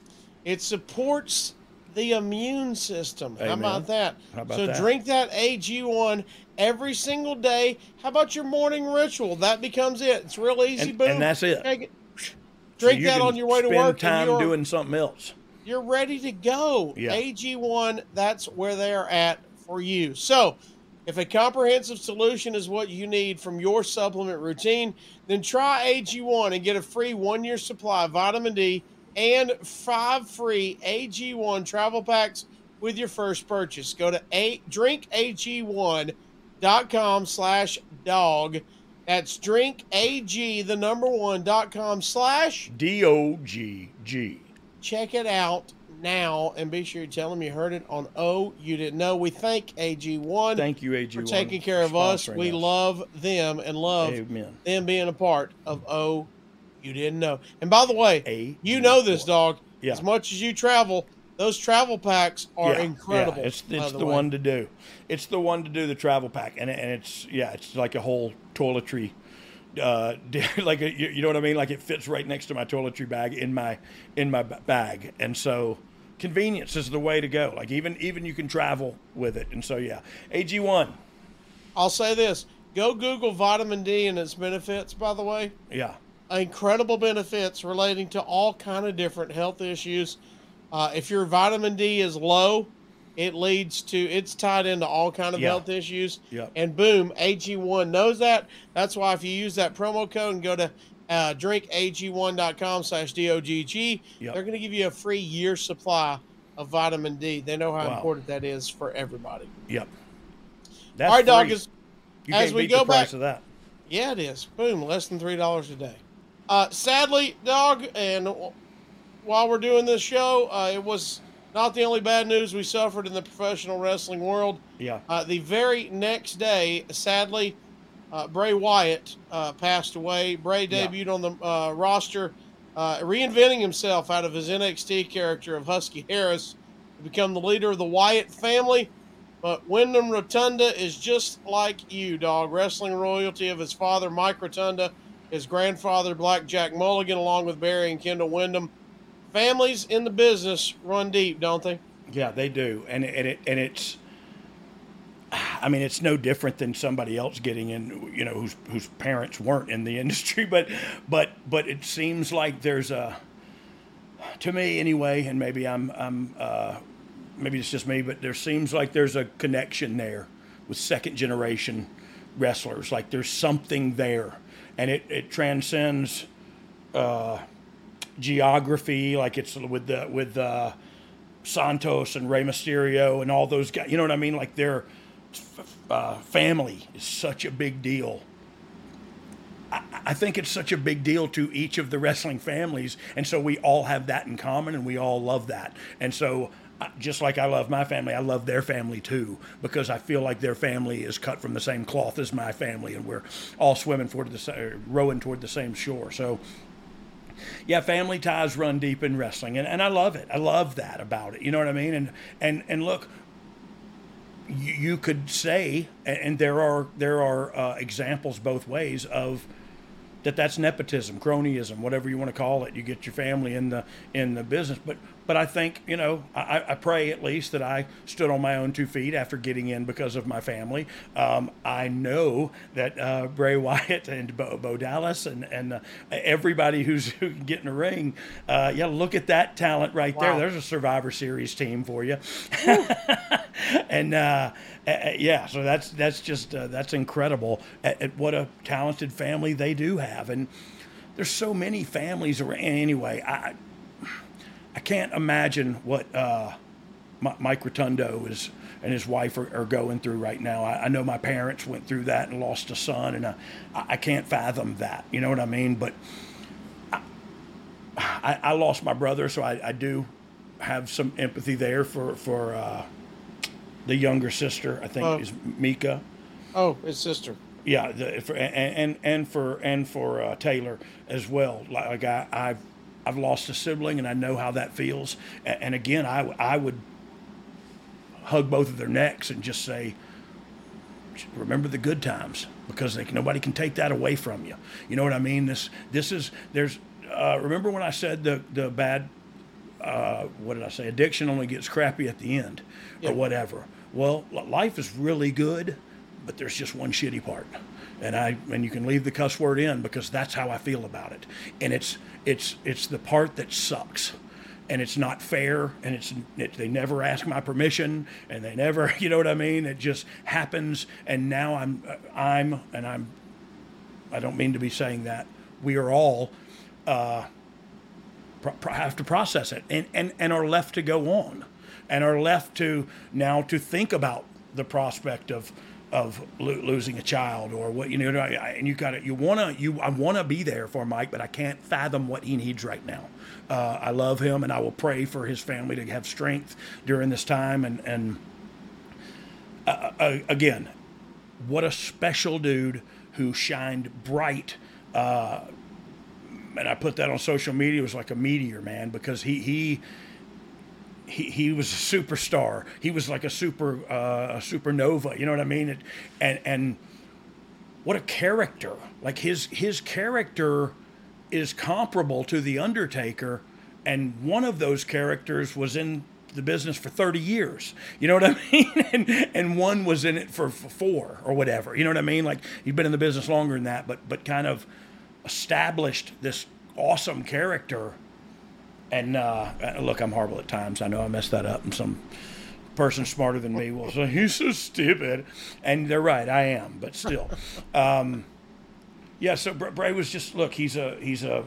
E: It supports the immune system.
D: Amen.
E: How about that?
D: How about
E: so
D: that?
E: drink that A G one every single day. How about your morning ritual? That becomes it. It's real easy.
D: And,
E: boom.
D: and that's it.
E: Take it.
D: So
E: Drink
D: you
E: that
D: can
E: on your way to
D: spend
E: work.
D: time
E: and you're,
D: doing something else.
E: You're ready to go.
D: Yeah.
E: A G one, that's where they're at for you. So if a comprehensive solution is what you need from your supplement routine, then try A G one and get a free one-year supply of vitamin D and five free A G one travel packs with your first purchase. Go to a, drink A G one dot com slash dog. That's drinkag, the number one, dot com slash
D: D O G G.
E: Check it out now and be sure you tell them you heard it on Oh You Didn't Know. We thank A G one.
D: Thank you, A G one,
E: for taking care of
D: for
E: us.
D: sponsoring
E: We
D: us.
E: love them and love
D: Amen.
E: them being a part of Oh You Didn't Know. And by the way,
D: A
E: you know this, dog.
D: Yeah.
E: As much as you travel, those travel packs are
D: Yeah,
E: incredible.
D: Yeah, it's
E: by
D: it's
E: the,
D: the,
E: way.
D: one to do. It's the one to do the travel pack, and and it's yeah, it's like a whole toiletry, uh, like a, you, you know what I mean? Like it fits right next to my toiletry bag in my in my b- bag, and so convenience is the way to go. Like even even you can travel with it, and so yeah, A G one.
E: I'll say this: go Google vitamin D and its benefits. By the way,
D: Yeah,
E: incredible benefits relating to all kind of different health issues. Uh, if your vitamin D is low, it leads to it's tied into all kind of
D: Yeah.
E: health issues.
D: Yep.
E: And boom, A G one knows that. That's why if you use that promo code and go to uh, drink A G one dot com slash D O G G,
D: Yep.
E: they're going to give you a free year supply of vitamin D. They know how
D: Wow.
E: important that is for everybody.
D: yep. That's
E: all right, dog.
D: free.
E: Is
D: You
E: as
D: can't
E: we
D: beat
E: go
D: the price
E: back,
D: of that.
E: yeah, it is. Boom, less than three dollars a day. Uh, sadly, dog, and while we're doing this show, uh, it was not the only bad news we suffered in the professional wrestling world.
D: Yeah.
E: Uh, the very next day, sadly, uh, Bray Wyatt uh, passed away. Bray
D: Yeah.
E: debuted on the uh, roster, uh, reinventing himself out of his N X T character of Husky Harris to become the leader of the Wyatt family. But Wyndham Rotunda is just like you, dog. Wrestling royalty of his father, Mike Rotunda, his grandfather, Black Jack Mulligan, along with Barry and Kendall Wyndham. Families in the business run deep, don't they?
D: Yeah, they do, and it, and it and it's. I mean, it's no different than somebody else getting in, you know, whose whose parents weren't in the industry, but but but it seems like there's a, to me anyway, and maybe I'm I'm uh, maybe it's just me, but there seems like there's a connection there with second generation wrestlers. Like there's something there, and it it transcends. Uh, geography, like it's with the with uh, Santos and Rey Mysterio and all those guys. You know what I mean? Like their uh, family is such a big deal. I, I think it's such a big deal to each of the wrestling families, and so we all have that in common, and we all love that. And so, uh, just like I love my family, I love their family too, because I feel like their family is cut from the same cloth as my family, and we're all swimming toward the sa- rowing toward the same shore. So. Yeah, family ties run deep in wrestling, and, and I love it. I love that about it. You know what I mean? And and and look, you, you could say, and, and there are there are uh, examples both ways of that. That's nepotism, cronyism, whatever you want to call it. You get your family in the in the business, but but I think you know I, I pray at least that I stood on my own two feet after getting in because of my family. Um, I know that uh, Bray Wyatt and Bo, Bo Dallas and and uh, everybody who's who can get in the ring, uh, yeah, look at that talent right
E: Wow.
D: there. There's a Survivor Series team for you, and uh, uh, yeah, so that's that's just uh, that's incredible at, at what a talented family they do have, and there's so many families around. Anyway, I. I can't imagine what uh, Mike Rotundo is and his wife are, are going through right now. I, I know my parents went through that and lost a son, and I, I can't fathom that. You know what I mean? But I, I, I lost my brother, so I, I do have some empathy there for for uh, the younger sister. I think
E: Oh.
D: is Mika.
E: Oh, his sister.
D: Yeah, the, for, and, and and for and for uh, Taylor as well. Like I, I've I've lost a sibling, and I know how that feels. And, and again, I I would hug both of their necks and just say, remember the good times, because they, nobody can take that away from you. You know what I mean? This this is there's. Uh, remember when I said the the bad. Uh, what did I say? Addiction only gets crappy at the end, or whatever. Well, life is really good, but there's just one shitty part, and I and you can leave the cuss word in, because that's how I feel about it. And it's it's it's the part that sucks, and it's not fair, and it's it, they never ask my permission, and they never, you know what I mean? It just happens, and now I'm I'm and I'm I don't mean to be saying that. We are all. Uh, have to process it and, and, and are left to go on, and are left to now to think about the prospect of of lo- losing a child, or what, you know, and you got to, you want to, you, I want to be there for Mike, but I can't fathom what he needs right now. Uh, I love him, and I will pray for his family to have strength during this time. And, and uh, uh, again, what a special dude who shined bright, uh, and I put that on social media. It was like a meteor, man, because he he he, he was a superstar. He was like a super uh, a supernova. You know what I mean? It, and and what a character! Like his his character is comparable to the Undertaker, and one of those characters was in the business for thirty years. You know what I mean? and and one was in it for, for four or whatever. You know what I mean? Like he'd been in the business longer than that, but but kind of established this awesome character. And uh, look, I'm horrible at times. I know I messed that up, and some person smarter than me will say, he's so stupid. And they're right, I am, but still. um, yeah, so Bray was just, look, he's a, he's a,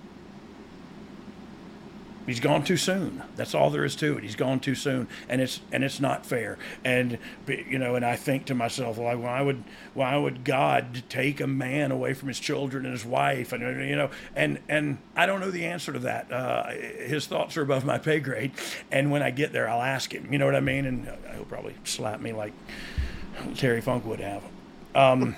D: he's gone too soon. That's all there is to it. He's gone too soon, and it's and it's not fair. And you know, and I think to myself, well, why would why would God take a man away from his children and his wife? And you know, and and I don't know the answer to that. Uh, his thoughts are above my pay grade. And when I get there, I'll ask him. You know what I mean? And he'll probably slap me like Terry Funk would have. Um,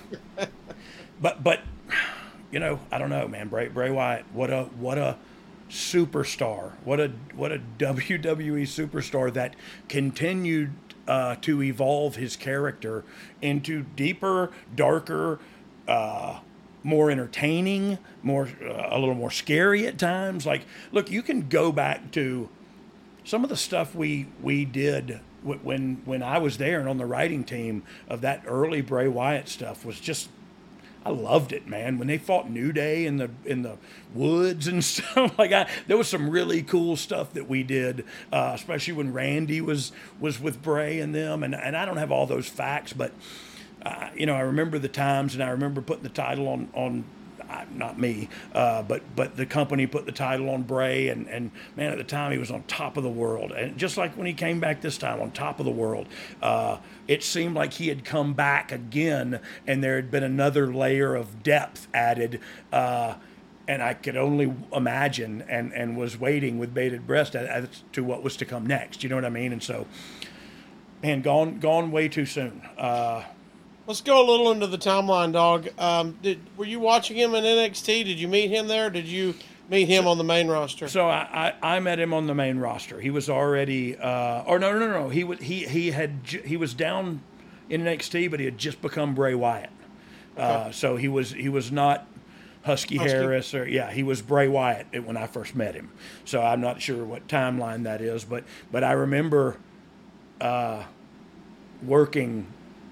D: but but you know, I don't know, man. Bray Bray Wyatt, what a what a superstar. What a what a W W E superstar that continued uh, to evolve his character into deeper, darker, uh, more entertaining, more uh, a little more scary at times. Like, look, you can go back to some of the stuff we we did when when I was there and on the writing team of that early Bray Wyatt stuff. Was just, I loved it, man. When they fought New Day in the in the woods and stuff, like I, there was some really cool stuff that we did, uh, especially when Randy was was with Bray and them. And and I don't have all those facts, but uh, you know, I remember the times, and I remember putting the title on on. Uh, not me, uh, but but the company put the title on Bray, and, and man, at the time he was on top of the world, and just like when he came back this time, on top of the world, uh, it seemed like he had come back again, and there had been another layer of depth added, uh, and I could only imagine, and, and was waiting with bated breath as to what was to come next. You know what I mean? And so, man, gone gone way too soon. Uh,
E: Let's go a little into the timeline, dog. Um, did were you watching him in N X T? Did you meet him there? Did you meet him so, on the main roster?
D: So I, I, I met him on the main roster. He was already, uh, or no, no, no, no. He was he he had he was down in N X T, but he had just become Bray Wyatt. Okay. Uh, so he was he was not Husky, Husky Harris, or yeah, he was Bray Wyatt when I first met him. So I'm not sure what timeline that is, but but I remember uh, working.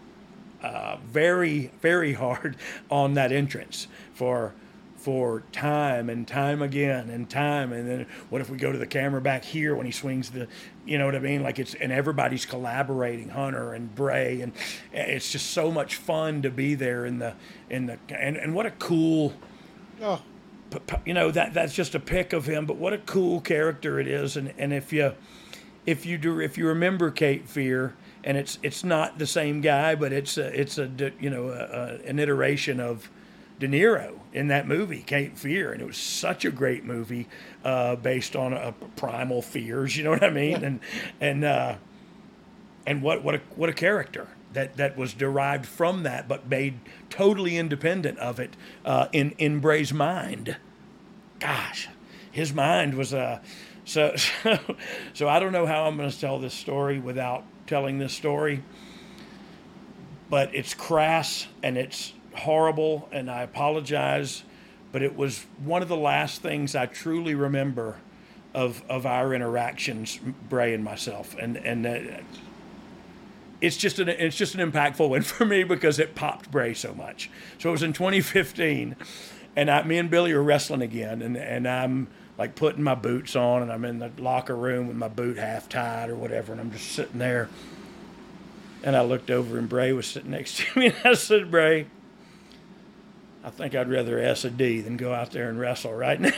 D: Uh, very, very hard on that entrance for for time and time again and time. And then what if we go to the camera back here when he swings the, you know what I mean? Like it's, and everybody's collaborating, Hunter and Bray, and it's just so much fun to be there in the, in the, and, and what a cool,
E: oh.
D: you know, that that's just a pic of him, but what a cool character it is. And, and if you, if you do, if you remember Cape Fear, and it's it's not the same guy, but it's a, it's a you know a, a, an iteration of De Niro in that movie, Cape Fear, and it was such a great movie uh, based on a, a primal fears. You know what I mean? And and uh, and what what a what a character that, that was derived from that, but made totally independent of it uh, in in Bray's mind. Gosh, his mind was a uh, so so so. I don't know how I'm going to tell this story without telling this story, but it's crass and it's horrible, and I apologize, but it was one of the last things I truly remember of of our interactions, Bray and myself, and and uh, it's just an it's just an impactful one for me because it popped Bray so much. So it was in twenty fifteen, and I, me and Billy are wrestling again, and and I'm like putting my boots on, and I'm in the locker room with my boot half tied or whatever, and I'm just sitting there, and I looked over, and Bray was sitting next to me, and I said, Bray, I think I'd rather S a D than go out there and wrestle right now.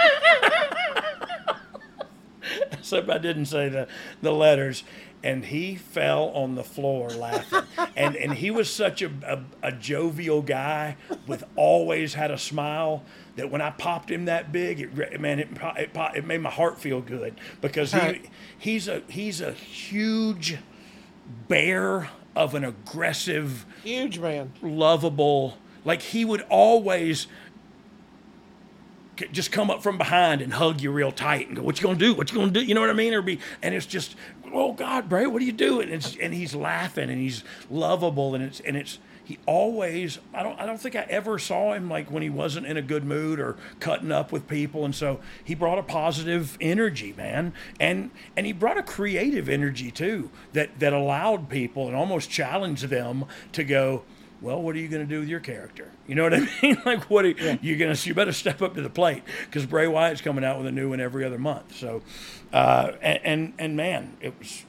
D: Except I didn't say the, the letters. And he fell on the floor laughing. and and he was such a, a, a jovial guy with always had a smile that when I popped him that big, it man, it, it, it made my heart feel good because he he's a he's a huge bear of an aggressive,
E: huge man,
D: lovable. Like he would always just come up from behind and hug you real tight and go, "What you gonna do? What you gonna do?" You know what I mean? Or be, and it's just, "Oh God, Bray, what are you doing?" And, it's, and he's laughing and he's lovable and it's and it's he always. I don't I don't think I ever saw him like when he wasn't in a good mood or cutting up with people. And so he brought a positive energy, man, and and he brought a creative energy too that that allowed people and almost challenged them to go, well, what are you going to do with your character? You know what I mean? Like, what are you, yeah. you're going to? You better step up to the plate because Bray Wyatt's coming out with a new one every other month. So, uh, and, and and man, it was.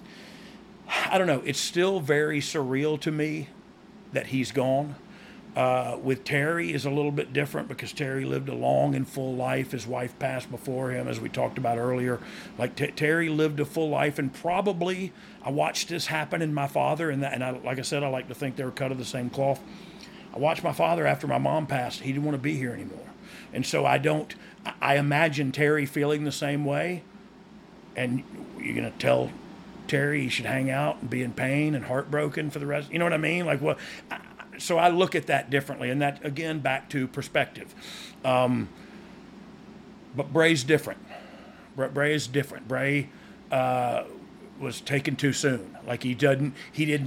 D: I don't know. It's still very surreal to me that he's gone. Uh, with Terry is a little bit different because Terry lived a long and full life. His wife passed before him, as we talked about earlier. Like T- Terry lived a full life, and probably I watched this happen in my father. And that, and I, like I said, I like to think they were cut of the same cloth. I watched my father after my mom passed. He didn't want to be here anymore, and so I don't. I imagine Terry feeling the same way. And you're gonna tell Terry he should hang out and be in pain and heartbroken for the rest. You know what I mean? Like what? Well, so I look at that differently, and that, again, back to perspective. Um, but Bray's different. Bray is different. Bray uh, was taken too soon. Like he doesn't, he didn't,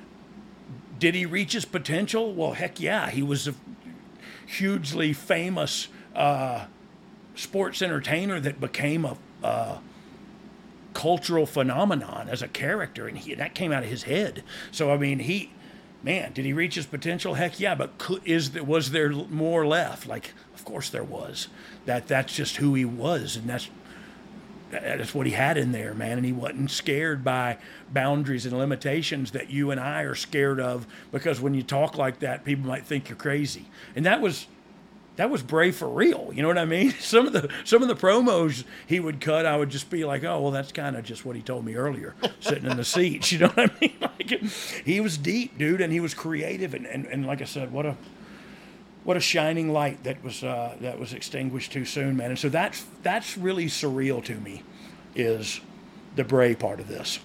D: did he reach his potential? Well, heck yeah. He was a hugely famous uh, sports entertainer that became a uh, cultural phenomenon as a character, and he, that came out of his head. So, I mean, he... Man, did he reach his potential? Heck yeah, but could, is there, was there more left? Like, of course there was. That that's just who he was, and that's that's what he had in there, man. And he wasn't scared by boundaries and limitations that you and I are scared of, because when you talk like that, people might think you're crazy. And that was that was Bray for real. You know what I mean? Some of the some of the promos he would cut, I would just be like, oh, well, that's kind of just what he told me earlier, sitting in the seats. You know what I mean? Like, he was deep, dude, and he was creative, and, and, and like I said, what a what a shining light that was uh, that was extinguished too soon, man. And so that's that's really surreal to me, is the Bray part of this.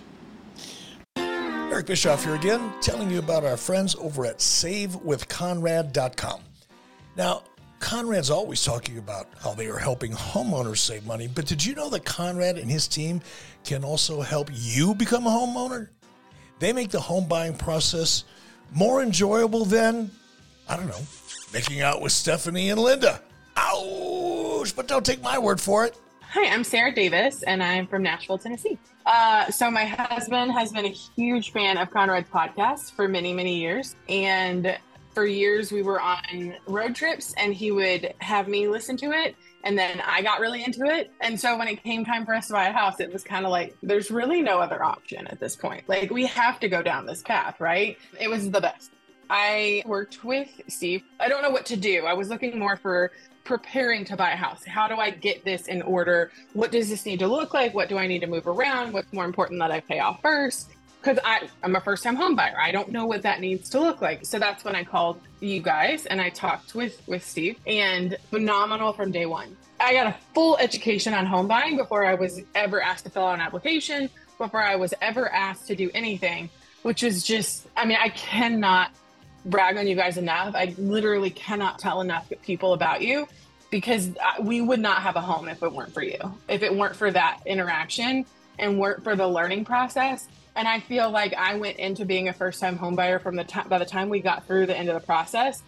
P: Eric Bischoff here again, telling you about our friends over at save with conrad dot com. Now, Conrad's always talking about how they are helping homeowners save money, but did you know that Conrad and his team can also help you become a homeowner? They make the home buying process more enjoyable than, I don't know, making out with Stephanie and Linda. Ouch! But don't take my word for it.
Q: Hi, I'm Sarah Davis, and I'm from Nashville, Tennessee. Uh, so my husband has been a huge fan of Conrad's podcast for many, many years, and for years we were on road trips and he would have me listen to it, and then I got really into it. And so when it came time for us to buy a house, it was kind of like, there's really no other option at this point. Like, we have to go down this path, right? It was the best. I worked with Steve. I don't know what to do. I was looking more for preparing to buy a house. How do I get this in order? What does this need to look like? What do I need to move around? What's more important that I pay off first? Because I'm a first-time home buyer. I don't know what that needs to look like. So that's when I called you guys and I talked with, with Steve, and phenomenal from day one. I got a full education on home buying before I was ever asked to fill out an application, before I was ever asked to do anything, which is just, I mean, I cannot brag on you guys enough. I literally cannot tell enough people about you, because we would not have a home if it weren't for you. If it weren't for that interaction and weren't for the learning process, And I feel like I went into being a first-time home buyer from the time, by the time we got through the end of the process,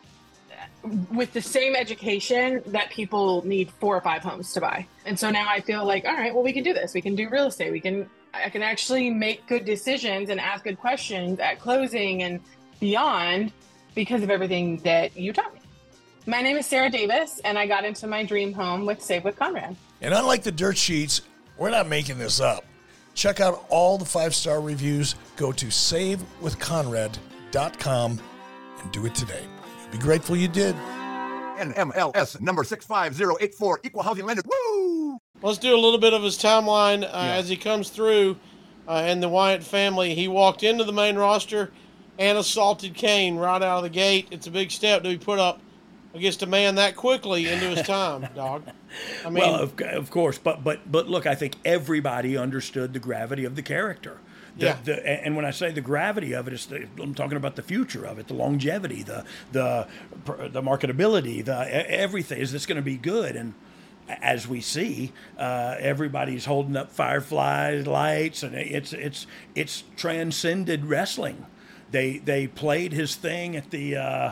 Q: with the same education that people need four or five homes to buy. And so now I feel like, all right, well, we can do this. We can do real estate. We can, I can actually make good decisions and ask good questions at closing and beyond because of everything that you taught me. My name is Sarah Davis, and I got into my dream home with Save with Conrad.
P: And unlike the dirt sheets, we're not making this up. Check out all the five-star reviews. Go to save with conrad dot com and do it today. You'll be grateful you did.
M: N M L S number six five zero eight four, equal housing lender. Woo!
E: Let's do a little bit of his timeline uh,
D: Yeah.
E: as he comes through uh, and the Wyatt family. He walked into the main roster and assaulted Kane right out of the gate. It's a big step to be put up against a man that quickly into his time, dog. I mean,
D: well, of, of course, but but but look, I think everybody understood the gravity of the character. The,
E: Yeah.
D: The, and when I say the gravity of it, it's the, I'm talking about the future of it, the longevity, the the the marketability, the everything. Is this going to be good? And as we see, uh, everybody's holding up Firefly lights, and it's it's it's transcended wrestling. They they played his thing at the. Uh,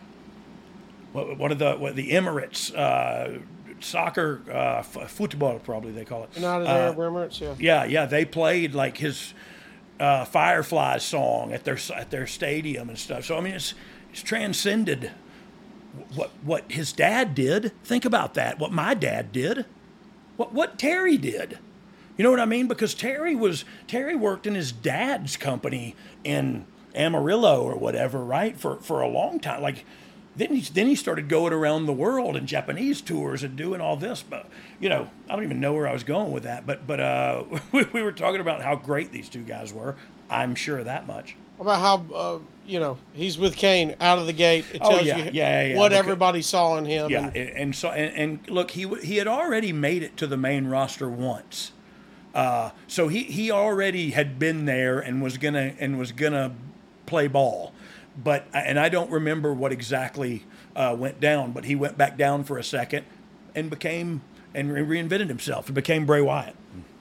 D: What, what are the what, the Emirates uh, soccer uh, f- football probably they call it.
E: United
D: Uh,
E: Arab Emirates, yeah.
D: Yeah, yeah, they played like his uh, Firefly song at their at their stadium and stuff. So I mean, it's it's transcended what what his dad did. Think about that. What my dad did. What what Terry did. You know what I mean? Because Terry was Terry worked in his dad's company in Amarillo or whatever, right? For for a long time, like. Then he, then he started going around the world and Japanese tours and doing all this. But, you know, I don't even know where I was going with that. But but uh, we, we were talking about how great these two guys were. I'm sure of that much.
E: About how, uh, you know, he's with Kane out of the gate. It
D: Oh,
E: tells
D: yeah,
E: you
D: yeah, yeah, yeah.
E: what
D: Because-
E: everybody saw in him.
D: Yeah,
E: and-
D: and, and so and, and look, he w- he had already made it to the main roster once. Uh, so he, he already had been there and was gonna and was gonna play ball. But and I don't remember what exactly uh, went down, but he went back down for a second and became and re- reinvented himself and became Bray Wyatt.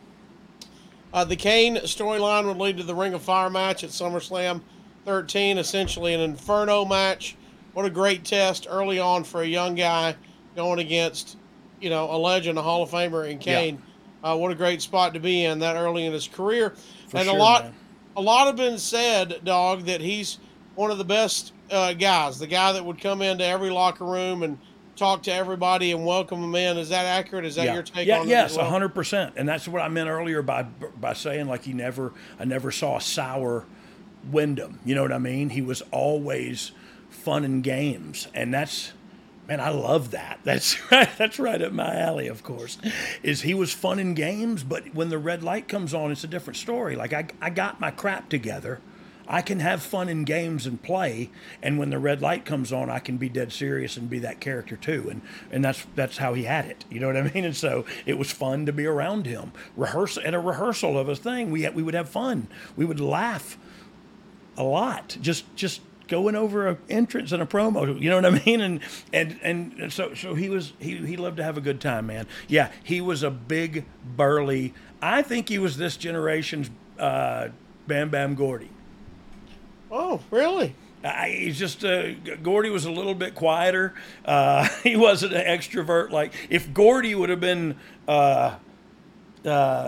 E: Uh, the Kane storyline would lead to the Ring of Fire match at SummerSlam thirteen, essentially an Inferno match. What a great test early on for a young guy going against, you know, a legend, a Hall of Famer in Kane. Uh, what a great spot to be in that early in his career.
D: For
E: and
D: sure,
E: a lot,
D: man.
E: a lot have been said, dog, that he's one of the best uh, guys, the guy that would come into every locker room and talk to everybody and welcome them in. Is that accurate? Is that
D: yeah.
E: your take
D: yeah,
E: on it?
D: yes,
E: as well?
D: one hundred percent. And that's what I meant earlier by by saying like he never I never saw a sour Wyndham. You know what I mean? He was always fun and games, and that's man, I love that. That's right. That's right up my alley, of course. Is he was fun and games, but when the red light comes on, it's a different story. Like I I got my crap together. I can have fun in games and play, and when the red light comes on, I can be dead serious and be that character too. And and that's that's how he had it. You know what I mean? And so it was fun to be around him. Rehearsal at a rehearsal of a thing, we had, we would have fun. We would laugh a lot. Just just going over an entrance and a promo. You know what I mean? And and and so so he was he he loved to have a good time, man. Yeah, he was a big burly. I think he was this generation's uh, Bam Bam Gordy.
E: Oh, really?
D: I, he's just uh, Gordy was a little bit quieter. Uh, he wasn't an extrovert. Like if Gordy would have been, uh, uh,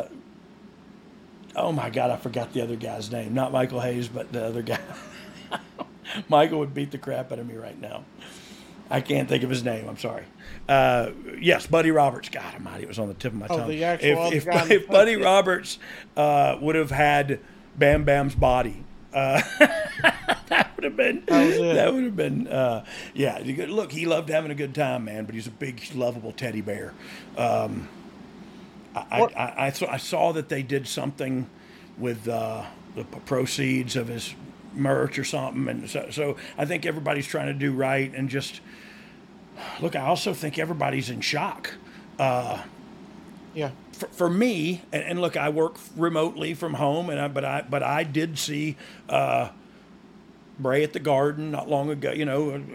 D: oh my God, I forgot the other guy's name. Not Michael Hayes, but the other guy. Michael would beat the crap out of me right now. I can't think of his name. I'm sorry. Uh, yes, Buddy Roberts. God Almighty, it was on the tip of my
E: Oh,
D: tongue.
E: the actual
D: if
E: other
D: if,
E: guy in
D: if
E: the-
D: Buddy Roberts uh, would have had Bam Bam's body. Uh, that would have been.
E: That was it.
D: That would have been. Uh, yeah. you could- Look, he loved having a good time, man. But he's a big, lovable teddy bear. Um, I, I, I, I, saw, I saw that they did something with uh, the p- proceeds of his merch or something, and so, so I think everybody's trying to do right. And just look, I also think everybody's in shock. Uh,
E: Yeah.
D: For, for me, and, and look, I work remotely from home, and I, but I but I did see uh, Bray at the Garden not long ago. You know, uh,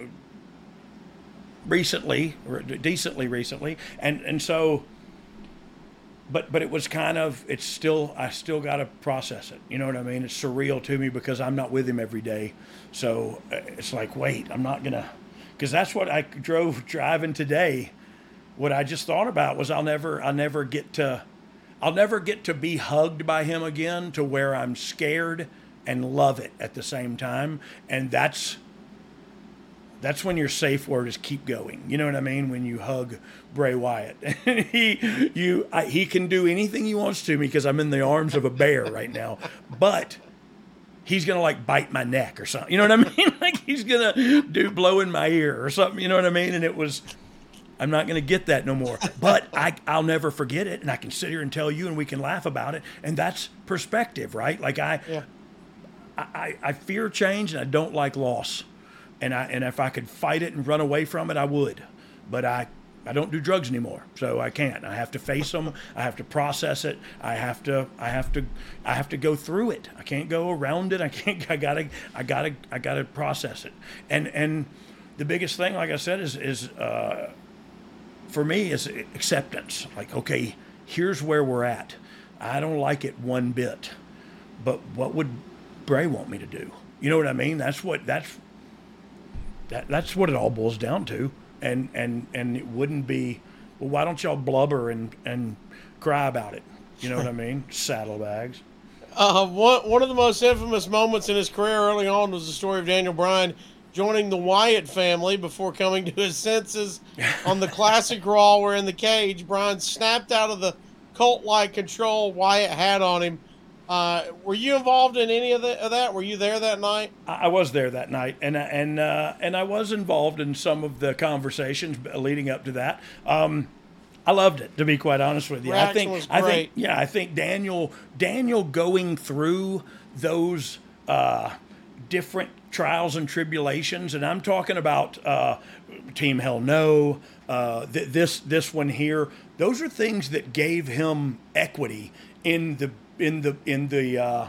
D: recently, or decently recently, and and so but but it was kind of, it's still, I still got to process it. You know what I mean? It's surreal to me because I'm not with him every day. So it's like, wait, I'm not going to, because that's what I drove driving today. What I just thought about was I'll never, I'll never get to, I'll never get to be hugged by him again to where I'm scared and love it at the same time. And that's, that's when your safe word is keep going. You know what I mean? When you hug Bray Wyatt, he, you, I, he can do anything he wants to me because I'm in the arms of a bear right now, but he's going to like bite my neck or something. You know what I mean? Like he's going to do blow in my ear or something. You know what I mean? And it was, I'm not going to get that no more, but I, I'll never forget it. And I can sit here and tell you, and we can laugh about it. And that's perspective, right? Like I, yeah. I, I fear change and I don't like loss. And I, and if I could fight it and run away from it, I would, but I, I don't do drugs anymore. So I can't. I have to face them. I have to process it. I have to, I have to, I have to go through it. I can't go around it. I can't, I gotta, I gotta, I gotta process it. And, and the biggest thing, like I said, is, is, uh, for me is acceptance. Like, okay, here's where we're at. I don't like it one bit, but what would Bray want me to do? You know what I mean? That's what, that's, that, that's what it all boils down to. And, and, and it wouldn't be, well, why don't y'all blubber and, and cry about it? You know what I mean? Saddlebags.
E: Uh, one, one of the most infamous moments in his career early on was the story of Daniel Bryan joining the Wyatt family before coming to his senses on the classic Raw where in the cage, Bryan snapped out of the cult-like control Wyatt had on him. Uh, were you involved in any of, the, of that? Were you there that night?
D: I was there that night, and and uh, and I was involved in some of the conversations leading up to that. Um, I loved it, to be quite honest with you.
E: Reaction
D: I think,
E: was
D: I
E: great.
D: think, yeah, I think Daniel Daniel going through those uh, different trials and tribulations, and I'm talking about uh, Team Hell No, uh, th- this this one here. Those are things that gave him equity in the in the in the uh,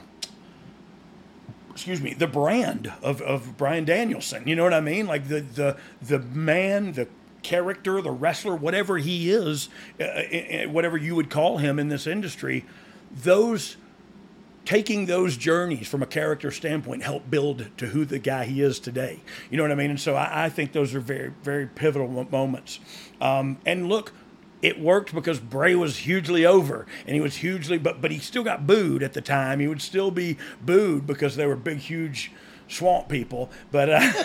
D: excuse me the brand of, of Bryan Danielson. You know what I mean? Like the the the man, the character, the wrestler, whatever he is, uh, whatever you would call him in this industry. Those taking those journeys from a character standpoint help build to who the guy he is today. You know what I mean? And so I, I think those are very, very pivotal moments. Um, and look, it worked because Bray was hugely over and he was hugely, but, but he still got booed at the time. He would still be booed because they were big, huge swamp people. But, uh,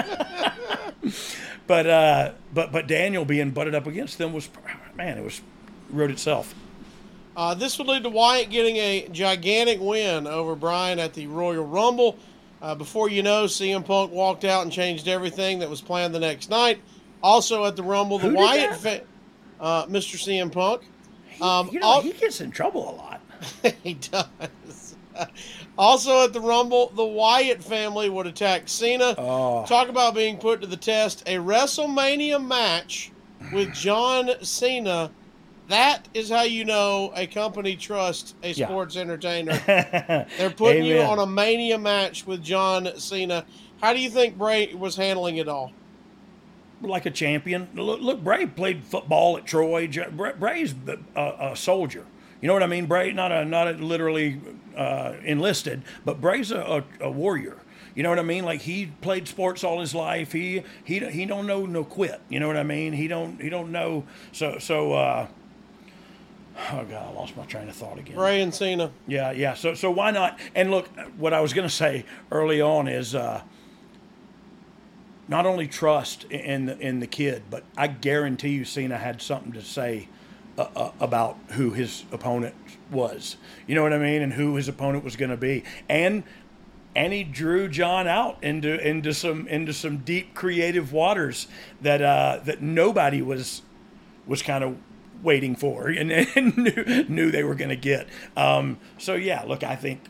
D: but, uh, but, but Daniel being butted up against them was, man, it was, wrote itself.
E: Uh, this would lead to Wyatt getting a gigantic win over Bryan at the Royal Rumble. Uh, before you know, C M Punk walked out and changed everything that was planned the next night. Also at the Rumble, the
D: Who did
E: Wyatt,
D: that?
E: fa- uh, Mister C M Punk. Um,
D: You know,
E: al-
D: he gets in trouble a lot.
E: he does. Also at the Rumble, the Wyatt family would attack Cena.
D: Oh.
E: Talk about being put to the test. A WrestleMania match with John Cena. That is how you know a company trusts a
D: Yeah.
E: sports entertainer. They're putting you
D: Amen.
E: on a Mania match with John Cena. How do you think Bray was handling it all?
D: Like a champion. Look, look, Bray played football at Troy. J- Bray- Bray's a, a soldier. You know what I mean? Bray, not a not a literally uh, enlisted, but Bray's a, a, a warrior. You know what I mean? Like he played sports all his life. He he he don't know no quit. You know what I mean? He don't he don't know. So so. Uh, Oh, God, I lost my train of thought again.
E: Bray and Cena.
D: Yeah, yeah. So so why not? And look, what I was going to say early on is uh, not only trust in the, in the kid, but I guarantee you Cena had something to say uh, uh, about who his opponent was. You know what I mean? And who his opponent was going to be. And and he drew John out into into some into some deep creative waters that uh, that nobody was was kind of waiting for and, and knew, knew they were going to get. Um, so yeah, look, I think,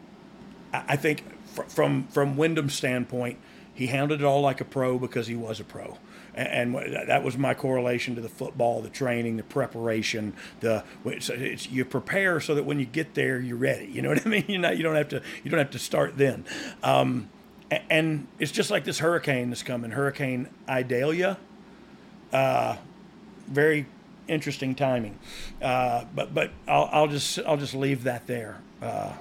D: I think fr- from, from Wyndham's standpoint, he handled it all like a pro because he was a pro. And, and that was my correlation to the football, the training, the preparation, the, it's, it's, you prepare so that when you get there, you're ready. You know what I mean? You're not, you don't have to, you don't have to start then. Um, and it's just like this hurricane that's coming, Hurricane Idalia, uh, very interesting timing. Uh, but but I'll, I'll just I'll just leave that there uh,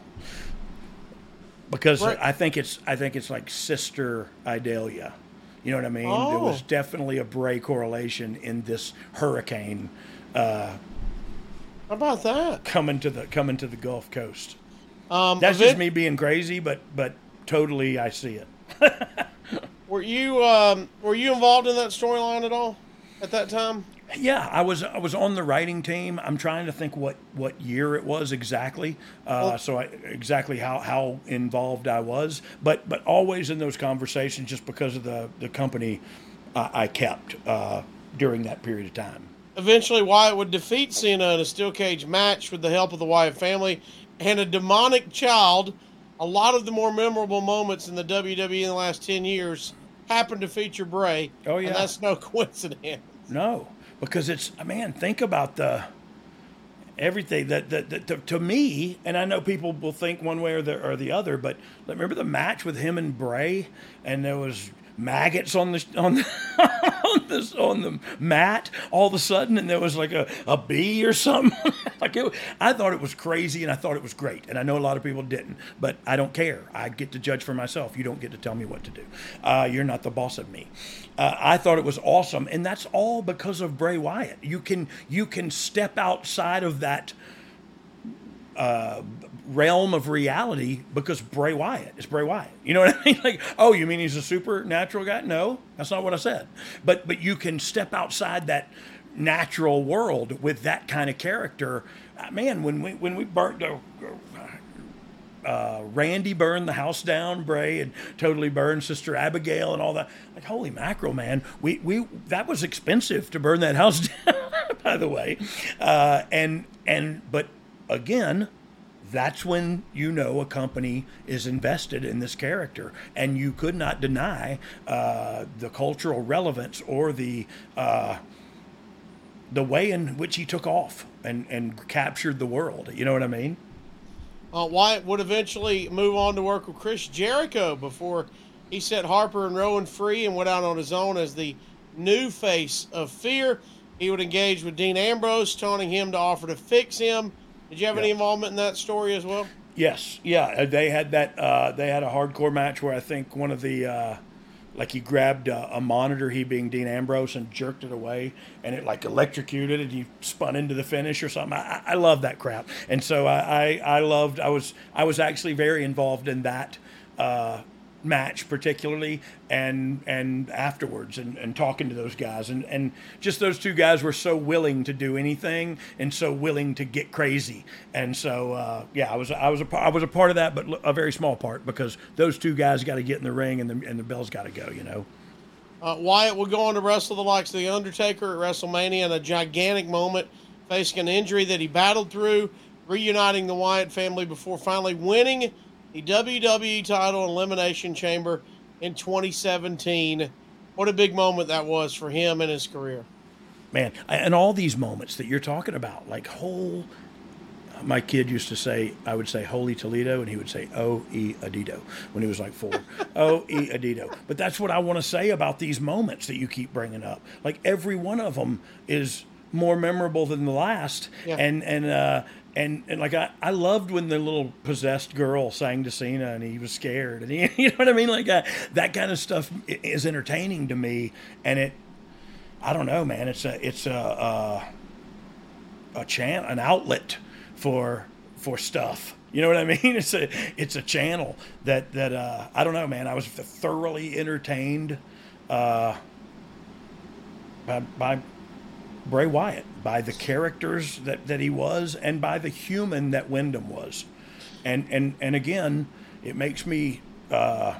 D: because
E: right.
D: I think it's I think it's like Sister Idalia. You know what I mean?
E: Oh.
D: There was definitely a Bray correlation in this hurricane. Uh,
E: How about that?
D: Coming to the coming to the Gulf Coast.
E: Um,
D: That's
E: event-
D: just me being crazy, but but totally I see it.
E: Were you um, were you involved in that storyline at all at that time?
D: Yeah, I was I was on the writing team. I'm trying to think what, what year it was exactly, uh,
E: Well-
D: so I, exactly how, how involved I was. But but always in those conversations, just because of the the company uh, I kept uh, during that period of time.
E: Eventually, Wyatt would defeat Cena in a steel cage match with the help of the Wyatt family and a demonic child. A lot of the more memorable moments in the W W E in the last ten years happened to feature Bray.
D: Oh, yeah.
E: And that's no coincidence.
D: No, because it's, man, think about the everything that, that, that to, to me, and I know people will think one way or the, or the other, but remember the match with him and Bray, and there was maggots on the on the, on this on the mat all of a sudden, and there was like a, a bee or something. Like it, I thought it was crazy, and I thought it was great, and I know a lot of people didn't, but I don't care. I get to judge for myself. You don't get to tell me what to do. Uh, you're not the boss of me. Uh, I thought it was awesome, and that's all because of Bray Wyatt. You can you can step outside of that Uh, realm of reality because Bray Wyatt is Bray Wyatt. You know what I mean? Like, oh, you mean he's a supernatural guy? No, that's not what I said. But but you can step outside that natural world with that kind of character. Uh, man, when we when we burnt uh, uh, Randy burned the house down, Bray, and totally burned Sister Abigail and all that. Like, holy mackerel, man! We we that was expensive to burn that house down. By the way, uh, and and but. Again, that's when you know a company is invested in this character, and you could not deny uh, the cultural relevance or the uh, the way in which he took off and, and captured the world. You know what I mean?
E: Uh, Wyatt would eventually move on to work with Chris Jericho before he set Harper and Rowan free and went out on his own as the new face of Fear. He would engage with Dean Ambrose, taunting him to offer to fix him. Did you have
D: Yeah.
E: any involvement in that story as well?
D: Yes, yeah. They had that. Uh, they had a hardcore match where I think one of the, uh, like he grabbed a, a monitor, he being Dean Ambrose, and jerked it away, and it like electrocuted, and he spun into the finish or something. I, I love that crap, and so I, I, I loved. I was I was actually very involved in that uh, match particularly, and and afterwards, and, and talking to those guys, and, and just those two guys were so willing to do anything and so willing to get crazy, and so uh, yeah, I was I was a I was a part of that, but a very small part, because those two guys got to get in the ring and the and the bell's got to go, you know.
E: Uh, Wyatt would go on to wrestle the likes of The Undertaker at WrestleMania in a gigantic moment, facing an injury that he battled through, reuniting the Wyatt family before finally winning the W W E title in Elimination Chamber in twenty seventeen. What a big moment that was for him in his career.
D: Man, and all these moments that you're talking about, like whole, my kid used to say, I would say Holy Toledo, and he would say O E Adito when he was like four. O E Adito. But that's what I want to say about these moments that you keep bringing up. Like every one of them is more memorable than the last.
E: Yeah.
D: And, and, uh, And and like I, I loved when the little possessed girl sang to Cena and he was scared, and he, you know what I mean, like uh, that kind of stuff is entertaining to me, and it I don't know, man, it's a it's a a, a chan an outlet for for stuff. You know what I mean? It's a it's a channel that that uh, I don't know, man. I was thoroughly entertained uh, by by. Bray Wyatt, by the characters that, that he was, and by the human that Wyndham was. And and, and again, it makes me uh,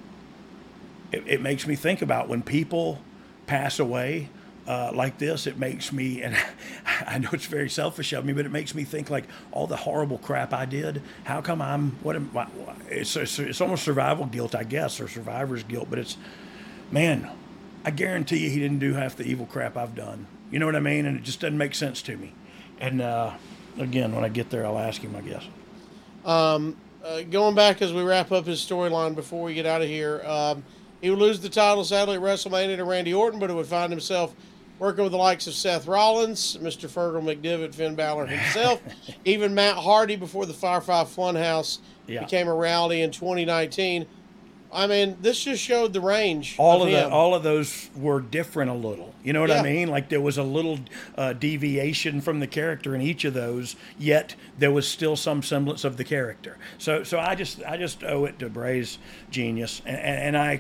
D: it, it makes me think about when people pass away uh, like this. It makes me, and I know it's very selfish of me, but it makes me think like all the horrible crap I did. How come I'm what am I, it's, it's it's almost survival guilt, I guess, or survivor's guilt. But it's, man, I guarantee you he didn't do half the evil crap I've done. You know what I mean? And it just doesn't make sense to me. And uh, again, when I get there, I'll ask him, I guess.
E: Um, uh, going back as we wrap up his storyline before we get out of here, um, he would lose the title sadly at WrestleMania to Randy Orton, but it would find himself working with the likes of Seth Rollins, Mister Fergal McDivitt, Finn Balor himself, even Matt Hardy before the Firefly Funhouse
D: Yeah.
E: became a reality in twenty nineteen. I mean, this just showed the range.
D: All
E: of
D: of
E: him.
D: the, all of those were different a little. You know what
E: Yeah.
D: I mean? Like there was a little uh, deviation from the character in each of those, yet there was still some semblance of the character. So, so I just, I just owe it to Bray's genius, and, and, and I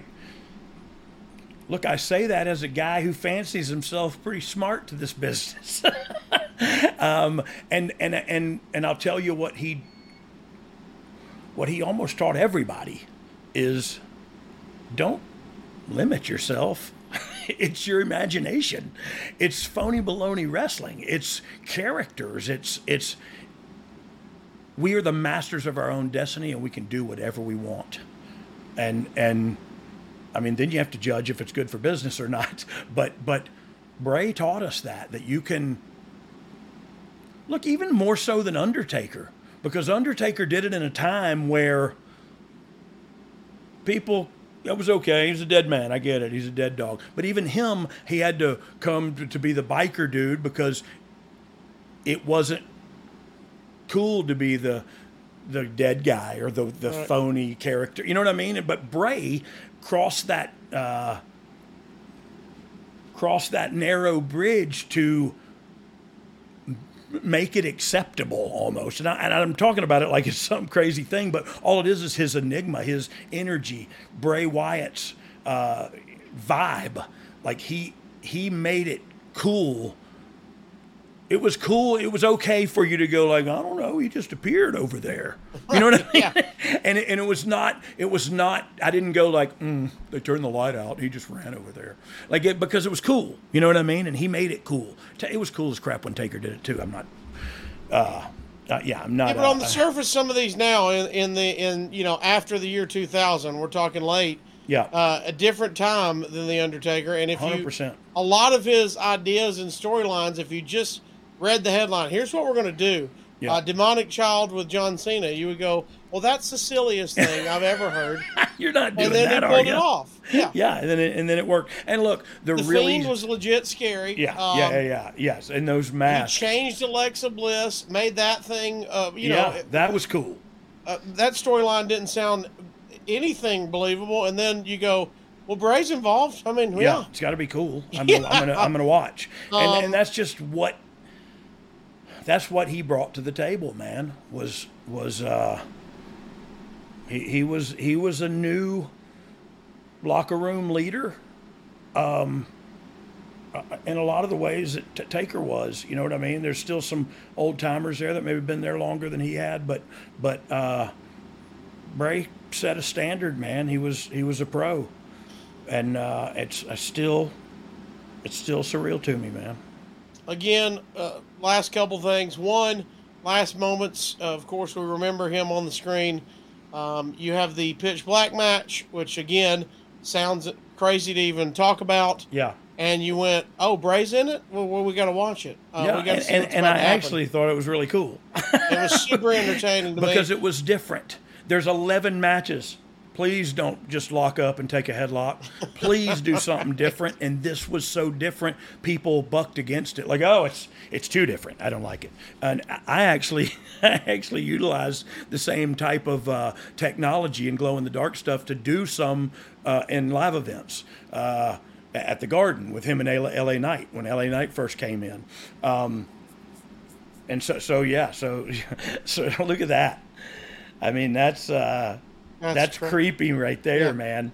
D: look. I say that as a guy who fancies himself pretty smart to this business, um, and and and and I'll tell you what he, what he almost taught everybody is. Don't limit yourself. It's your imagination. It's phony baloney wrestling. It's characters. It's it's we are the masters of our own destiny, and we can do whatever we want. And and I mean, then you have to judge if it's good for business or not. But but Bray taught us that that you can look even more so than Undertaker, because Undertaker did it in a time where people. That was okay. He's a dead man. I get it. He's a dead dog. But even him, he had to come to, to be the biker dude because it wasn't cool to be the the dead guy or the, the
E: Right.
D: phony character. You know what I mean? But Bray crossed that uh, crossed that narrow bridge to make it acceptable almost. And, I, and I'm talking about it like it's some crazy thing, but all it is is his enigma, his energy, Bray Wyatt's uh, vibe. Like he he made it cool. It was cool. It was okay for you to go like, I don't know, he just appeared over there. You know what I mean?
E: Yeah.
D: And it, and it was not, it was not, I didn't go like, mm, they turned the light out. He just ran over there. Like it, because it was cool. You know what I mean? And he made it cool. It was cool as crap when Taker did it too. I'm not, uh, uh yeah, I'm not.
E: Yeah, but
D: uh,
E: on the surface, some of these now in, in the in you know after the year two thousand, we're talking late.
D: Yeah.
E: Uh, a different time than the Undertaker, and if
D: one hundred
E: you
D: percent.
E: a lot of his ideas and storylines, if you just read the headline, here's what we're going to do.
D: Yeah.
E: Uh, demonic child with John Cena. You would go, well, that's the silliest thing I've ever heard.
D: You're not doing
E: and then
D: that,
E: he
D: are
E: pulled
D: you?
E: it off. Yeah.
D: Yeah, and then it, and then it worked. And look, the,
E: The
D: really
E: Fiend was legit scary.
D: yeah,
E: Um,
D: yeah, yeah, yeah, yes, and those
E: He
D: masks.
E: changed Alexa Bliss, made that thing. Uh, you
D: yeah,
E: know,
D: that was cool.
E: uh, that storyline didn't sound anything believable, and then you go, well, Bray's involved. I mean,
D: Yeah,
E: yeah.
D: it's got to be cool. I'm,
E: Yeah.
D: gonna, I'm gonna I'm gonna watch, and
E: Um,
D: and that's just what that's what he brought to the table, man. Was was uh, he he was he was a new locker room leader, um, uh, in a lot of the ways that T- Taker was. You know what I mean? There's still some old timers there that maybe been there longer than he had, but but uh, Bray set a standard, man. He was he was a pro. And uh, it's I still, it's still surreal to me, man.
E: Again, uh, last couple things. One, last moments. Uh, of course, we remember him on the screen. Um, you have the pitch black match, which again sounds crazy to even talk about.
D: Yeah.
E: And you went, "Oh, Bray's in it. Well, well we got to watch it. Uh,
D: yeah,
E: we gotta
D: and,
E: see
D: and,
E: what's
D: and
E: about
D: I
E: to happen."
D: actually thought it was really cool
E: It was super entertaining to
D: because
E: me.
D: it was different. There's eleven matches. Please don't just lock up and take a headlock. Please do something different. And this was so different. People bucked against it. Like, oh, it's it's too different. I don't like it. And I actually I actually utilized the same type of uh, technology and glow in the dark stuff to do some uh, in live events uh, at the Garden with him and L A Knight when L A Knight first came in. Um, and so so yeah. So so look at that. I mean that's. Uh,
E: That's
D: That's,
E: cra-
D: creepy right there,
E: Yeah.
D: man.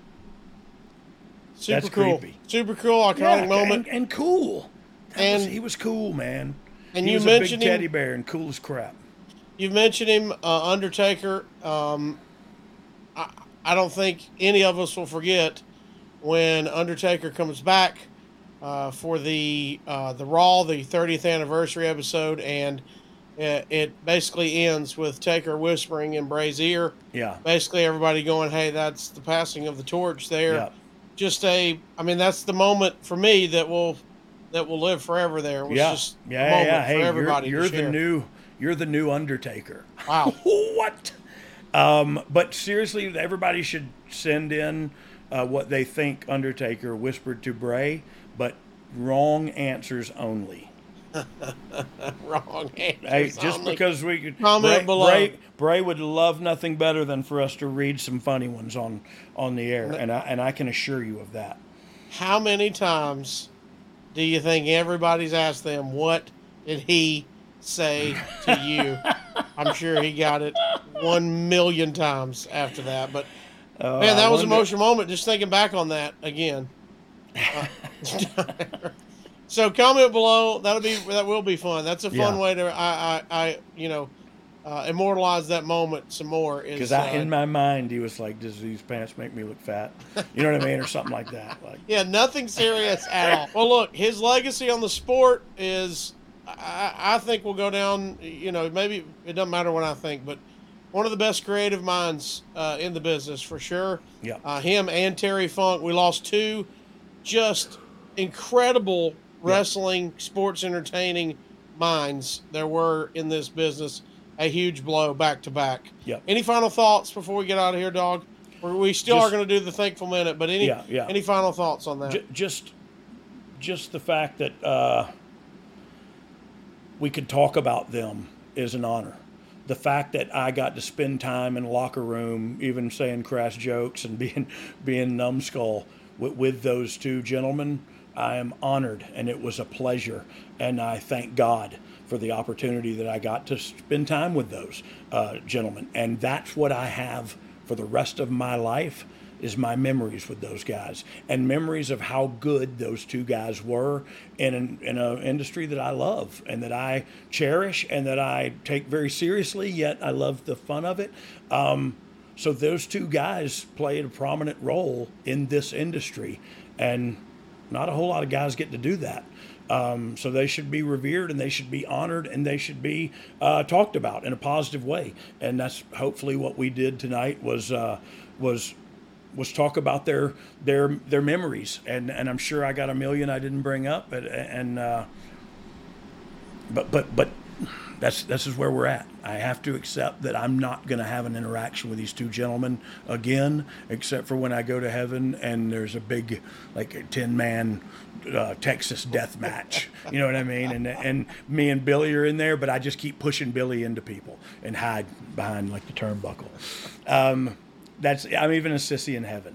E: Super
D: That's
E: cool.
D: creepy.
E: Super cool, iconic
D: Yeah,
E: moment.
D: and, and cool. That
E: And-
D: was, he was cool, man.
E: and
D: he
E: you
D: was
E: mentioned
D: a big
E: him-
D: teddy bear and cool as crap.
E: You've mentioned him, uh, Undertaker. Um, I, I don't think any of us will forget when Undertaker comes back uh, for the uh, the Raw, the thirtieth anniversary episode, and it, it basically ends with Taker whispering in Bray's ear.
D: Yeah.
E: Basically, everybody going, "Hey, that's the passing of the torch." There,
D: Yeah.
E: just a. I mean, that's the moment for me that will that will live forever. There it was
D: Yeah.
E: just a
D: Yeah,
E: moment
D: yeah.
E: for
D: Hey, you're,
E: everybody to
D: you're the
E: share.
D: new you're the new Undertaker.
E: Wow.
D: What? Um, but seriously, everybody should send in uh, what they think Undertaker whispered to Bray. But Wrong answers only.
E: Wrong answers
D: Hey, just
E: only.
D: because we could.
E: Comment
D: Bray,
E: below.
D: Bray, Bray would love nothing better than for us to read some funny ones on on the air, and I and I can assure you of that.
E: How many times do you think everybody's asked them, what did he say to you? I'm sure he got it one million times after that. But,
D: Uh,
E: man, that
D: I
E: was an
D: wonder-
E: emotional moment just thinking back on that again. Uh, so comment below. That'll be that will be fun. That's a fun
D: Yeah.
E: way to, I, I, I you know, uh, immortalize that moment some more. is,
D: Because
E: uh,
D: in my mind, he was like, "Does these pants make me look fat?" You know what I mean, or something like that. Like,
E: Yeah, nothing serious at all. Well, look, his legacy on the sport is, I, I think, will go down. You know, maybe it doesn't matter what I think, but one of the best creative minds uh, in the business for sure.
D: Yeah.
E: Uh, him and Terry Funk. We lost two just incredible wrestling, sports entertaining minds there were in this business. A huge blow back to back.
D: Yep.
E: Any final thoughts before we get out of here, dog? Or we still
D: Just-
E: are going to do the thankful minute, but any
D: Yeah, yeah.
E: any final thoughts on that?
D: J- just, just the fact that uh, we could talk about them is an honor. The fact that I got to spend time in the locker room, even saying crass jokes and being being numbskull with, with those two gentlemen, I am honored, and it was a pleasure. And I thank God for the opportunity that I got to spend time with those uh, gentlemen. And that's what I have for the rest of my life, is my memories with those guys, and memories of how good those two guys were in an in an industry that I love and that I cherish and that I take very seriously, yet I love the fun of it. Um, so those two guys played a prominent role in this industry, and not a whole lot of guys get to do that. Um, so they should be revered, and they should be honored, and they should be uh, talked about in a positive way. And that's hopefully what we did tonight was uh, was was talk about their their their memories. And, and I'm sure I got a million I didn't bring up, but and uh, but but but that's this is where we're at. I have to accept that I'm not going to have an interaction with these two gentlemen again, except for when I go to heaven and there's a big, like a ten man uh, Texas death match. You know what I mean? And and me and Billy are in there, but I just keep pushing Billy into people and hide behind like the turnbuckle. Um, that's I'm even a sissy in heaven.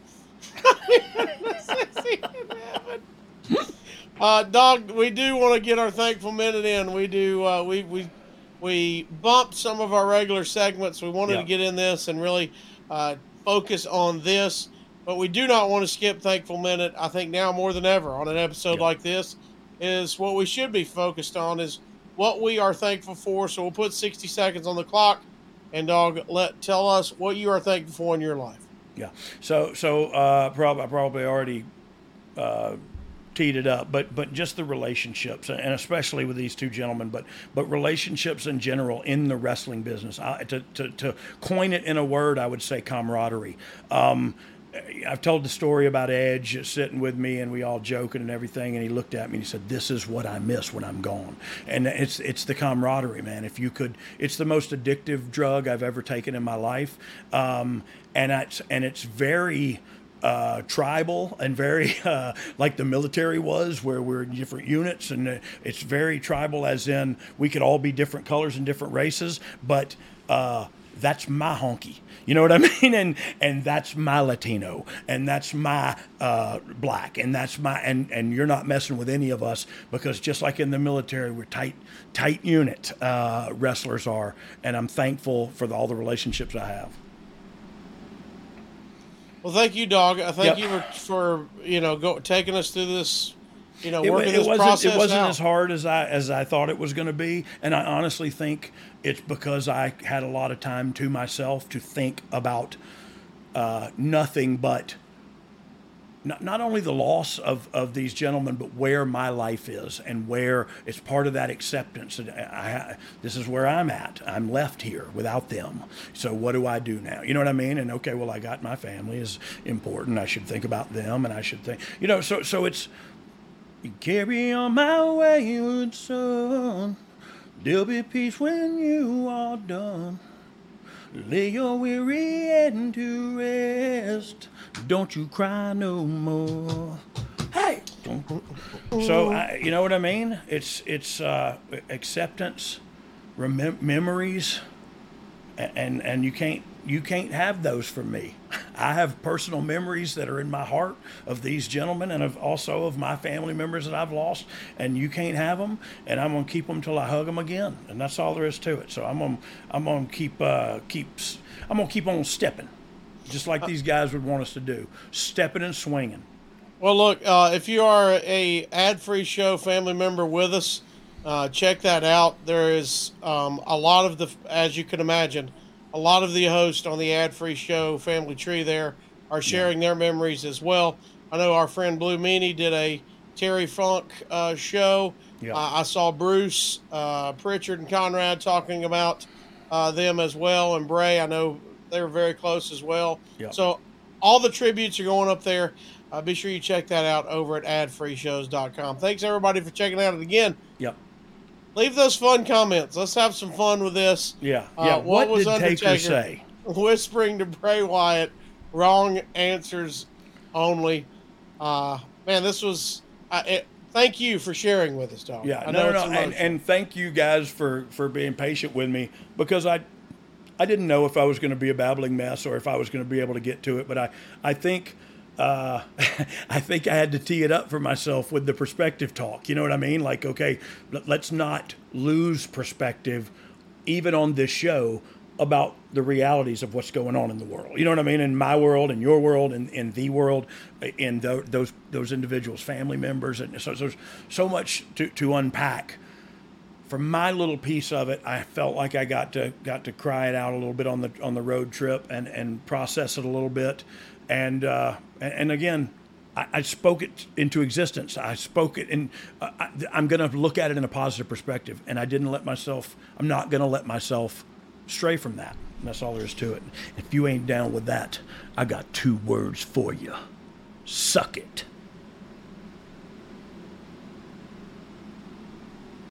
E: Uh, Dog, we do want to get our thankful minute in. We do. Uh, we we we bumped some of our regular segments. We wanted
D: Yeah.
E: to get in this and really uh, focus on this, but we do not want to skip thankful minute. I think now more than ever on an episode like this is what we should be focused on is what we are thankful for. So we'll put sixty seconds on the clock, and Dog, let tell us what you are thankful for in your life.
D: Yeah. So so uh, probably I probably already uh, teed it up, but but just the relationships, and especially with these two gentlemen, but but relationships in general in the wrestling business. I, to, to to coin it in a word, I would say camaraderie. Um, I've told the story about Edge sitting with me and we all joking and everything, and he looked at me and he said, "This is what I miss when I'm gone." And it's it's the camaraderie, man. If you could, it's the most addictive drug I've ever taken in my life, um, and it's and it's very uh, tribal and very uh, like the military was, where we're in different units, and uh, it's very tribal, as in we could all be different colors and different races, but uh, that's my honky. You know what I mean? And and that's my Latino, and that's my uh, black, and that's my and and you're not messing with any of us, because just like in the military, we're tight tight unit. Uh, wrestlers are, and I'm thankful for the, all the relationships I have.
E: Well, thank you, Dog. I thank
D: Yep.
E: you for, for you know go, taking us through this. You know,
D: It, wa-
E: working
D: it
E: this
D: wasn't
E: process
D: it wasn't
E: out.
D: as hard as I as I thought it was going to be, and I honestly think it's because I had a lot of time to myself to think about uh, nothing but not, not only the loss of, of these gentlemen, but where my life is and where it's part of that acceptance. And I, this is where I'm at. I'm left here without them. So what do I do now? You know what I mean? And okay, well, I got my family is important. I should think about them, and I should think, you know, so so it's. You carry on my wayward son. There'll be peace when you are done. Lay your weary head to rest. Don't you cry no more. Hey! So I, you know what I mean? It's it's uh, acceptance, remem- memories, and and you can't you can't have those from me. I have personal memories that are in my heart of these gentlemen and of also of my family members that I've lost, and you can't have them, and I'm gonna keep them till I hug them again, and that's all there is to it. So I'm gonna I'm gonna keep uh, keep I'm gonna keep on stepping, just like these guys would want us to do, stepping and swinging.
E: Well, look, uh, if you are a ad-free show family member with us, uh, check that out. There is um, a lot of the, as you can imagine, a lot of the hosts on the ad-free show family tree there are sharing yeah. their memories as well. I know our friend Blue Meanie did a Terry Funk uh, show. Yeah. Uh, I saw Bruce, uh, Pritchard, and Conrad talking about uh, them as well, and Bray. I know they were very close as well. Yeah. So all the tributes are going up there. Uh, be sure you check that out over at ad free shows dot com. Thanks, everybody, for checking out it again.
D: Yep.
E: Leave those fun comments. Let's have some fun with this.
D: Yeah.
E: Uh,
D: yeah.
E: What,
D: what
E: was
D: did
E: Undertaker
D: Taker say?
E: Whispering to Bray Wyatt, wrong answers only. Uh, man, this was uh, – it, thank you for sharing with us, Tom.
D: Yeah.
E: I
D: no,
E: know
D: no, no. And, and thank you guys for, for being patient with me, because I I didn't know if I was going to be a babbling mess or if I was going to be able to get to it. But I, I think – Uh, I think I had to tee it up for myself with the perspective talk. You know what I mean? Like, okay, let's not lose perspective, even on this show, about the realities of what's going on in the world. You know what I mean? In my world, in your world, in, in the world, in the, those those individuals' family members. And so, so there's so much to, to unpack. For my little piece of it, I felt like I got to got to cry it out a little bit on the on the road trip and, and process it a little bit. And uh, and again, I, I spoke it into existence. I spoke it, and uh, I, I'm going to look at it in a positive perspective. And I didn't let myself. I'm not going to let myself stray from that. And that's all there is to it. If you ain't down with that, I got two words for you: suck it.